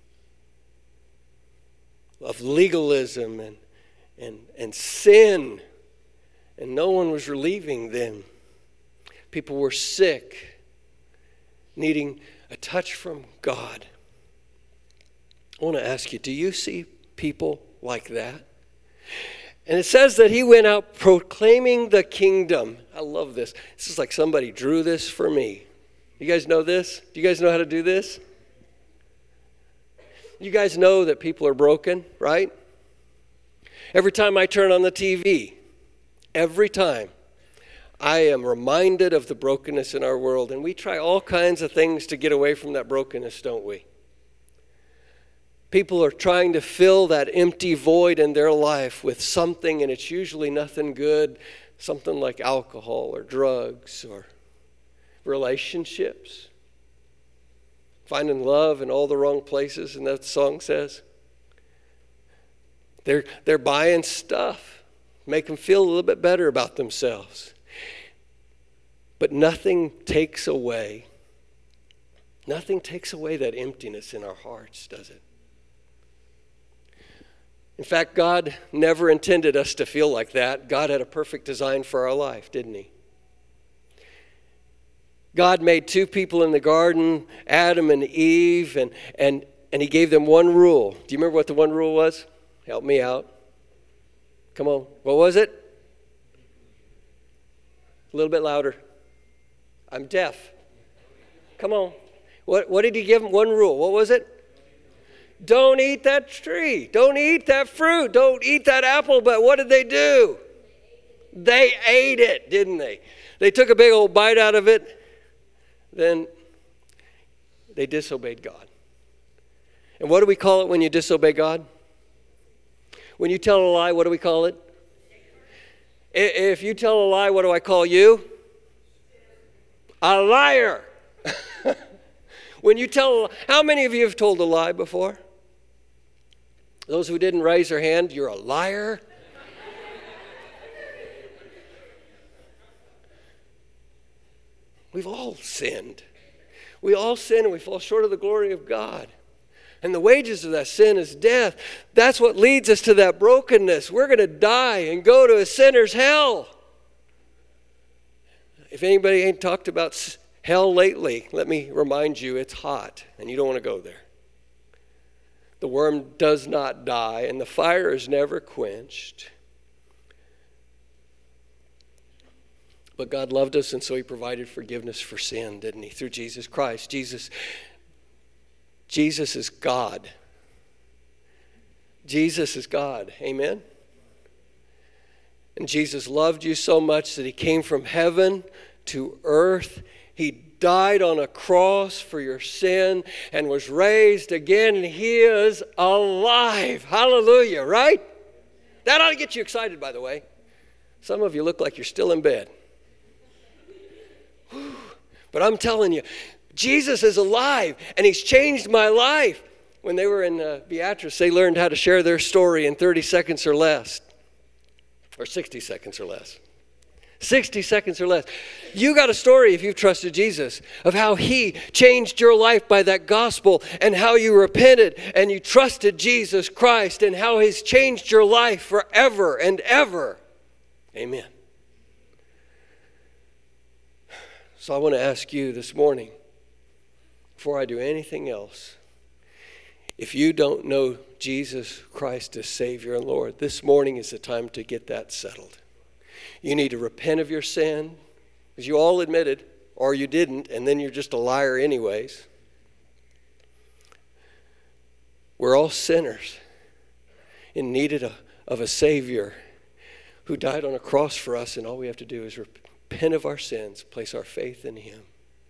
of legalism and sin, and no one was relieving them. People were sick, needing a touch from God. I want to ask you, do you see people like that? And it says that he went out proclaiming the kingdom. I love this. This is like somebody drew this for me. You guys know this? Do you guys know how to do this? You guys know that people are broken, right? Every time I turn on the TV, every time, I am reminded of the brokenness in our world. And we try all kinds of things to get away from that brokenness, don't we? People are trying to fill that empty void in their life with something, and it's usually nothing good, something like alcohol or drugs or relationships. Finding love in all the wrong places, and that song says. They're buying stuff, make them feel a little bit better about themselves. But nothing takes away that emptiness in our hearts, does it? In fact, God never intended us to feel like that. God had a perfect design for our life, didn't he? God made two people in the garden, Adam and Eve, and he gave them one rule. Do you remember what the one rule was? Help me out. Come on. What was it? A little bit louder. I'm deaf. Come on. What did he give them? One rule. What was it? Don't eat that tree. Don't eat that fruit. Don't eat that apple. But what did they do? They ate it, didn't they? They took a big old bite out of it. Then they disobeyed God. And what do we call it when you disobey God? When you tell a lie, what do we call it? If you tell a lie, what do I call you? A liar. When you tell, how many of you have told a lie before? Those who didn't raise their hand, you're a liar. We've all sinned. We all sin and we fall short of the glory of God. And the wages of that sin is death. That's what leads us to that brokenness. We're going to die and go to a sinner's hell. If anybody ain't talked about hell lately, let me remind you, it's hot and you don't want to go there. The worm does not die and the fire is never quenched. But God loved us, and so he provided forgiveness for sin, didn't he? Through Jesus Christ. Jesus is God. Jesus is God. Amen? And Jesus loved you so much that he came from heaven to earth. He died on a cross for your sin and was raised again, and he is alive. Hallelujah, right? That ought to get you excited, by the way. Some of you look like you're still in bed. But I'm telling you, Jesus is alive, and he's changed my life. When they were in Beatrice, they learned how to share their story in 30 seconds or less, or 60 seconds or less. 60 seconds or less. You got a story, if you've trusted Jesus, of how he changed your life by that gospel, and how you repented and you trusted Jesus Christ, and how he's changed your life forever and ever. Amen. So I want to ask you this morning, before I do anything else, if you don't know Jesus Christ as Savior and Lord, this morning is the time to get that settled. You need to repent of your sin, because you all admitted, or you didn't, and then you're just a liar anyways. We're all sinners in need of a Savior who died on a cross for us, and all we have to do is repent of our sins, place our faith in him.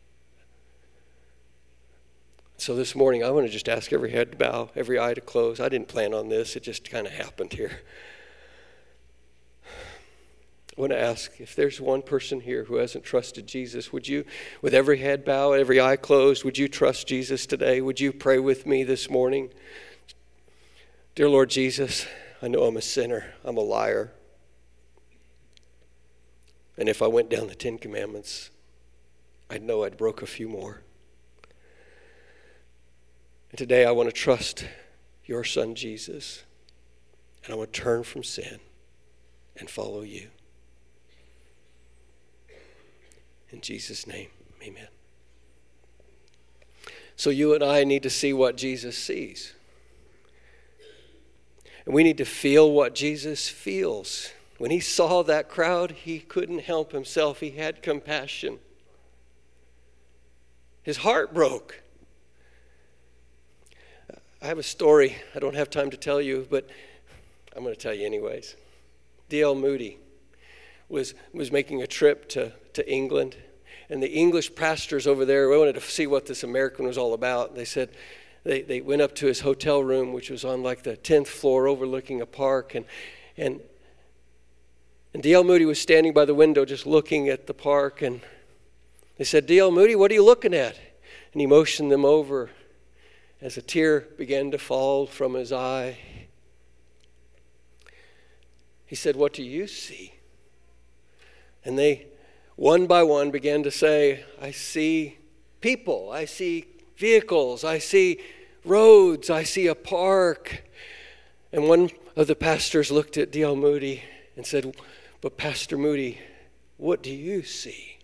So this morning, I want to just ask every head to bow, every eye to close. I didn't plan on this. It just kind of happened here. I want to ask if there's one person here who hasn't trusted Jesus, would you, with every head bowed, every eye closed, would you trust Jesus today? Would you pray with me this morning? Dear Lord Jesus, I know I'm a sinner. I'm a liar. And if I went down the 10 Commandments, I'd know I'd broke a few more. And today I want to trust your Son Jesus. And I want to turn from sin and follow you. In Jesus' name, amen. So you and I need to see what Jesus sees. And we need to feel what Jesus feels. When he saw that crowd, he couldn't help himself. He had compassion. His heart broke. I have a story I don't have time to tell you, but I'm going to tell you anyways. D.L. Moody was making a trip to England, and the English pastors over there wanted to see what this American was all about. They said they went up to his hotel room, which was on like the 10th floor overlooking a park, and D.L. Moody was standing by the window just looking at the park, and they said, D.L. Moody, what are you looking at? And he motioned them over as a tear began to fall from his eye. He said, what do you see? And they, one by one, began to say, I see people, I see vehicles, I see roads, I see a park. And one of the pastors looked at D.L. Moody and said, but Pastor Moody, what do you see?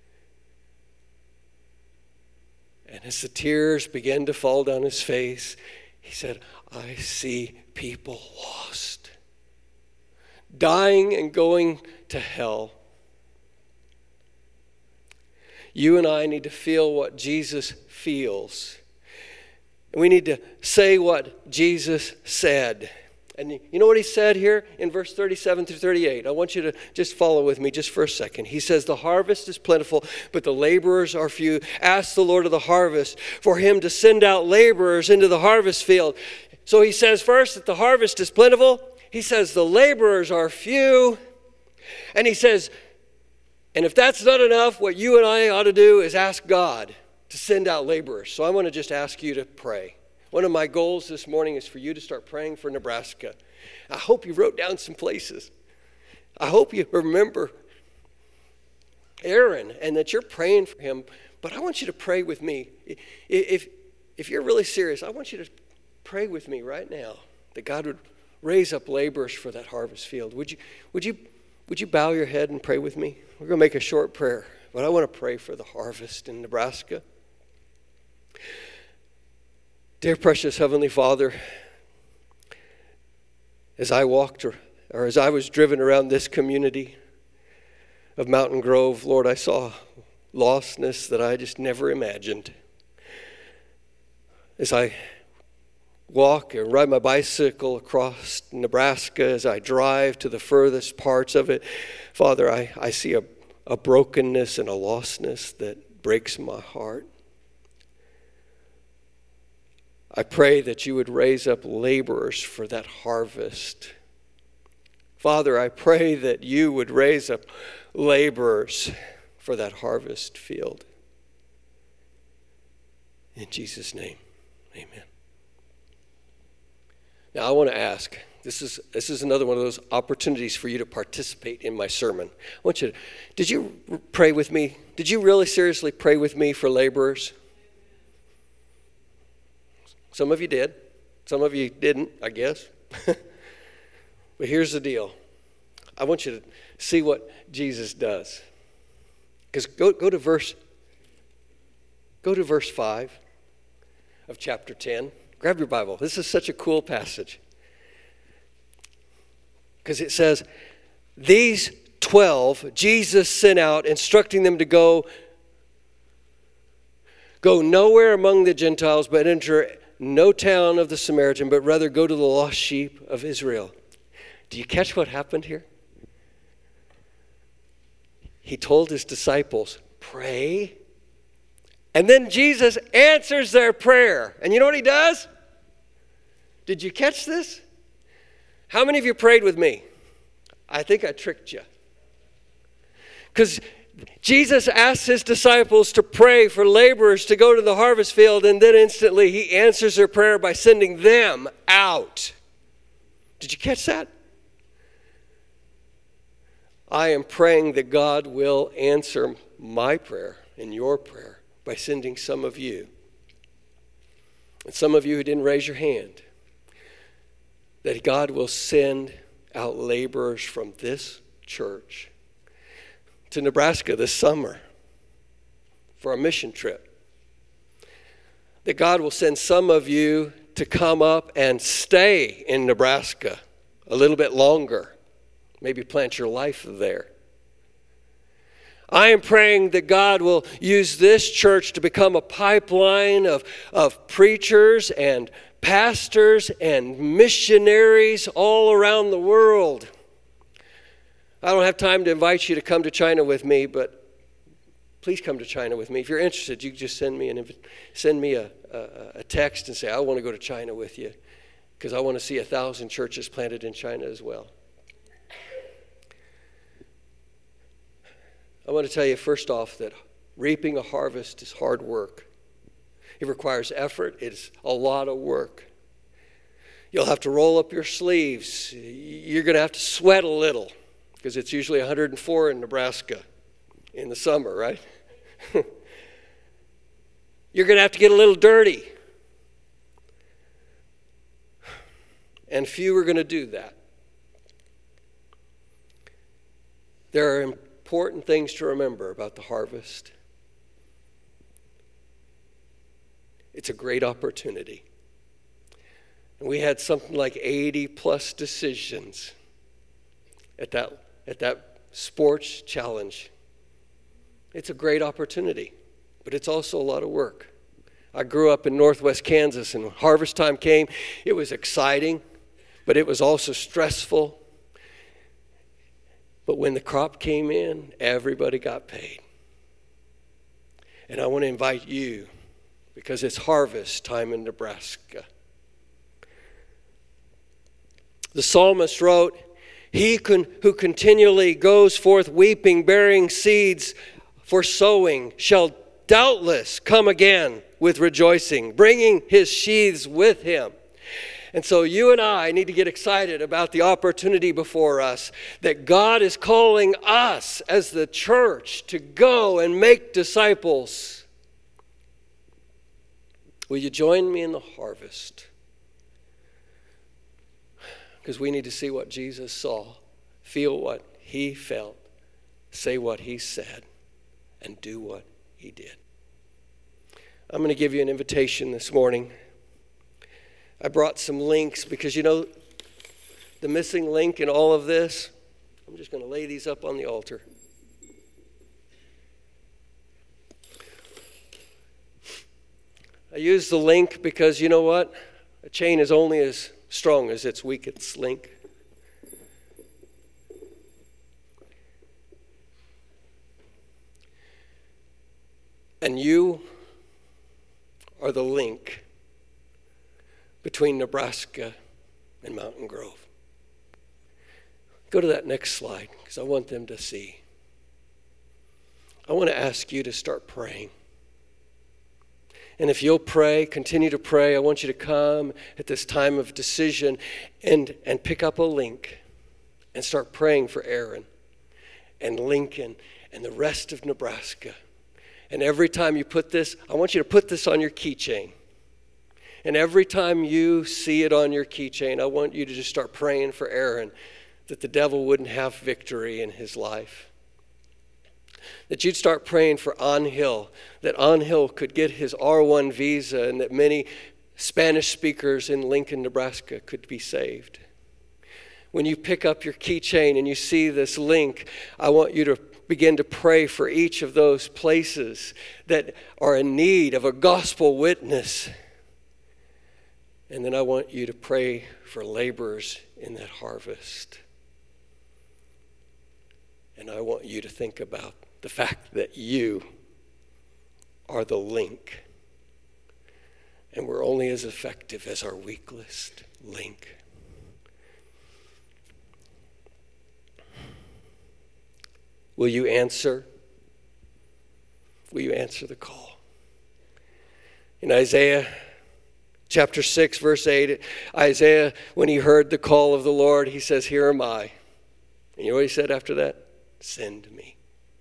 And as the tears began to fall down his face, he said, I see people lost, dying and going to hell. You and I need to feel what Jesus feels. And we need to say what Jesus said. And you know what he said here in verse 37 through 38? I want you to just follow with me just for a second. He says, the harvest is plentiful, but the laborers are few. Ask the Lord of the harvest for him to send out laborers into the harvest field. So he says first that the harvest is plentiful. He says the laborers are few. And he says, and if that's not enough, what you and I ought to do is ask God to send out laborers. So I want to just ask you to pray. One of my goals this morning is for you to start praying for Nebraska. I hope you wrote down some places. I hope you remember Aaron and that you're praying for him. But I want you to pray with me. If you're really serious, I want you to pray with me right now that God would raise up laborers for that harvest field. Would you bow your head and pray with me? We're going to make a short prayer, but I want to pray for the harvest in Nebraska. Dear precious Heavenly Father, as I walked or as I was driven around this community of Mountain Grove, Lord, I saw lostness that I just never imagined. As I walk and ride my bicycle across Nebraska, as I drive to the furthest parts of it, Father, I see a brokenness and a lostness that breaks my heart. I pray that you would raise up laborers for that harvest. Father, I pray that you would raise up laborers for that harvest field. In Jesus' name, amen. Now I want to ask, this is another one of those opportunities for you to participate in my sermon. I want you to, did you pray with me? Did you really seriously pray with me for laborers? Some of you did. Some of you didn't, I guess. But here's the deal. I want you to see what Jesus does. Because go to verse 5 of chapter 10. Grab your Bible. This is such a cool passage. Because it says, these 12 Jesus sent out, instructing them to go nowhere among the Gentiles, but enter no town of the Samaritan, but rather go to the lost sheep of Israel. Do you catch what happened here? He told his disciples, pray. And then Jesus answers their prayer. And you know what he does? Did you catch this? How many of you prayed with me? I think I tricked you. Because Jesus asked his disciples to pray for laborers to go to the harvest field, and then instantly he answers their prayer by sending them out. Did you catch that? I am praying that God will answer my prayer and your prayer by sending some of you. And some of you who didn't raise your hand, that God will send out laborers from this church to Nebraska this summer for a mission trip. That God will send some of you to come up and stay in Nebraska a little bit longer. Maybe plant your life there. I am praying that God will use this church to become a pipeline of preachers and pastors and missionaries all around the world. I don't have time to invite you to come to China with me, but please come to China with me. If you're interested, you can just send me a text and say, I want to go to China with you, because I want to see 1,000 churches planted in China as well. I want to tell you first off that reaping a harvest is hard work. It requires effort. It's a lot of work. You'll have to roll up your sleeves. You're going to have to sweat a little, because it's usually 104 in Nebraska in the summer, right? You're going to have to get a little dirty. And few are going to do that. There are important things to remember about the harvest. It's a great opportunity. And we had something like 80 plus decisions at that sports challenge. It's a great opportunity, but it's also a lot of work. I grew up in northwest Kansas, and when harvest time came, it was exciting, but it was also stressful. But when the crop came in, everybody got paid. And I want to invite you, because it's harvest time in Nebraska. The psalmist wrote, "He who continually goes forth weeping, bearing seeds for sowing, shall doubtless come again with rejoicing, bringing his sheaves with him." And so you and I need to get excited about the opportunity before us, that God is calling us as the church to go and make disciples. Will you join me in the harvest? Because we need to see what Jesus saw, feel what he felt, say what he said, and do what he did. I'm going to give you an invitation this morning. I brought some links because, you know, the missing link in all of this, I'm just going to lay these up on the altar. I use the link because, you know what? A chain is only as strong as its weakest link. And you are the link between Nebraska and Mountain Grove. Go to that next slide, because I want them to see. I want to ask you to start praying. And if you'll pray, continue to pray, I want you to come at this time of decision and pick up a link and start praying for Aaron and Lincoln and the rest of Nebraska. And every time you put this, I want you to put this on your keychain. And every time you see it on your keychain, I want you to just start praying for Aaron, that the devil wouldn't have victory in his life. That you'd start praying for Anhil, that Anhil could get his R1 visa, and that many Spanish speakers in Lincoln, Nebraska could be saved. When you pick up your keychain and you see this link, I want you to begin to pray for each of those places that are in need of a gospel witness. And then I want you to pray for laborers in that harvest. And I want you to think about the fact that you are the link. And we're only as effective as our weakest link. Will you answer? Will you answer the call? In Isaiah chapter 6, verse 8, Isaiah, when he heard the call of the Lord, he says, "Here am I." And you know what he said after that? "Send me."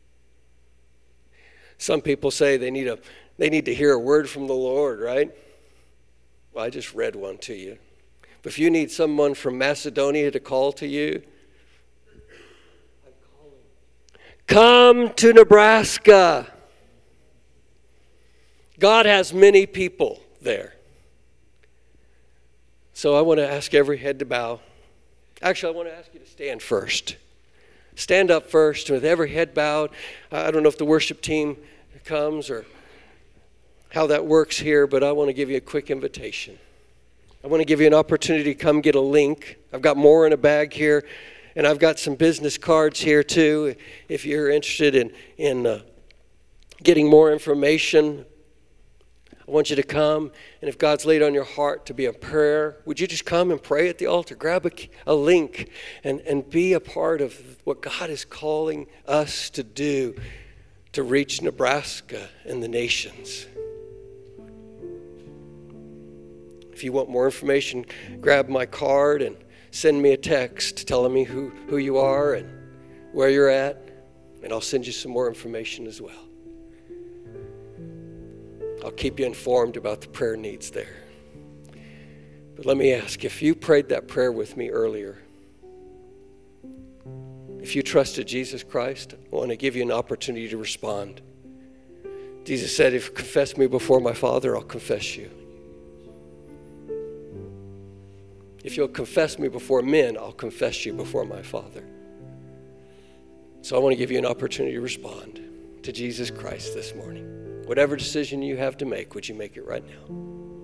Some people say they need to hear a word from the Lord, right? Well, I just read one to you. But if you need someone from Macedonia to call to you, I'm calling. Come to Nebraska. God has many people there. So I want to ask every head to bow. Actually, I want to ask you to stand first. Stand up first with every head bowed. I don't know if the worship team comes or how that works here, but I want to give you a quick invitation. I want to give you an opportunity to come get a link. I've got more in a bag here, and I've got some business cards here too. If you're interested in getting more information, I want you to come, and if God's laid on your heart to be a prayer, would you just come and pray at the altar? Grab a link and be a part of what God is calling us to do to reach Nebraska and the nations. If you want more information, grab my card and send me a text telling me who you are and where you're at, and I'll send you some more information as well. I'll keep you informed about the prayer needs there. But let me ask, if you prayed that prayer with me earlier, if you trusted Jesus Christ, I want to give you an opportunity to respond. Jesus said, "If you confess me before my Father, I'll confess you. If you'll confess me before men, I'll confess you before my Father." So I want to give you an opportunity to respond to Jesus Christ this morning. Whatever decision you have to make, would you make it right now?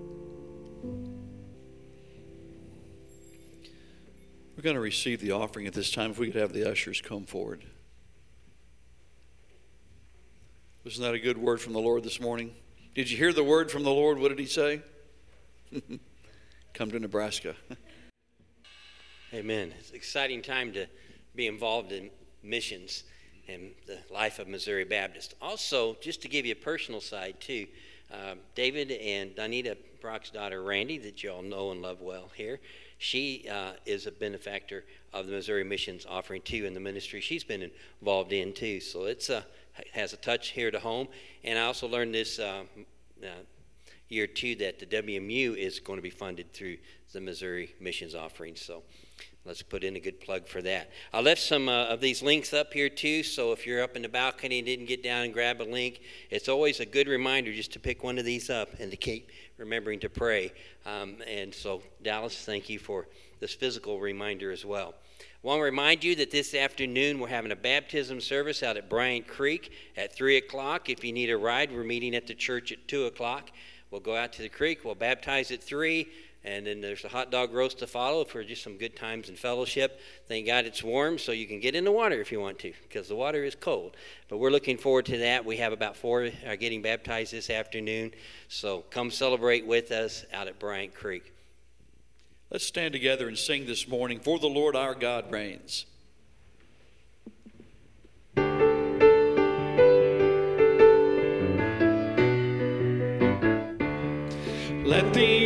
We're going to receive the offering at this time. If we could have the ushers come forward. Wasn't that a good word from the Lord this morning? Did you hear the word from the Lord? What did he say? Come to Nebraska.
Amen. It's an exciting time to be involved in missions and the life of Missouri Baptist. Also, just to give you a personal side too, David and Donita Brock's daughter Randy, that you all know and love well here, she is a benefactor of the Missouri Missions offering too, in the ministry she's been involved in too. So it's has a touch here to home. And I also learned this year too that the WMU is going to be funded through the Missouri Missions offering. So let's put in a good plug for that. I left some of these links up here too, so if you're up in the balcony and didn't get down and grab a link, it's always a good reminder just to pick one of these up and to keep remembering to pray. And so, Dallas, thank you for this physical reminder as well. I want to remind you that this afternoon we're having a baptism service out at Bryant Creek at 3 o'clock. If you need a ride, we're meeting at the church at 2 o'clock. We'll go out to the creek, we'll baptize at 3, and then there's a hot dog roast to follow for just some good times and fellowship. Thank God it's warm, so you can get in the water if you want to, because the water is cold. But we're looking forward to that. We have about 4 getting baptized this afternoon, so come celebrate with us out at Bryant Creek.
Let's stand together and sing this morning, "For the Lord our God reigns." Let the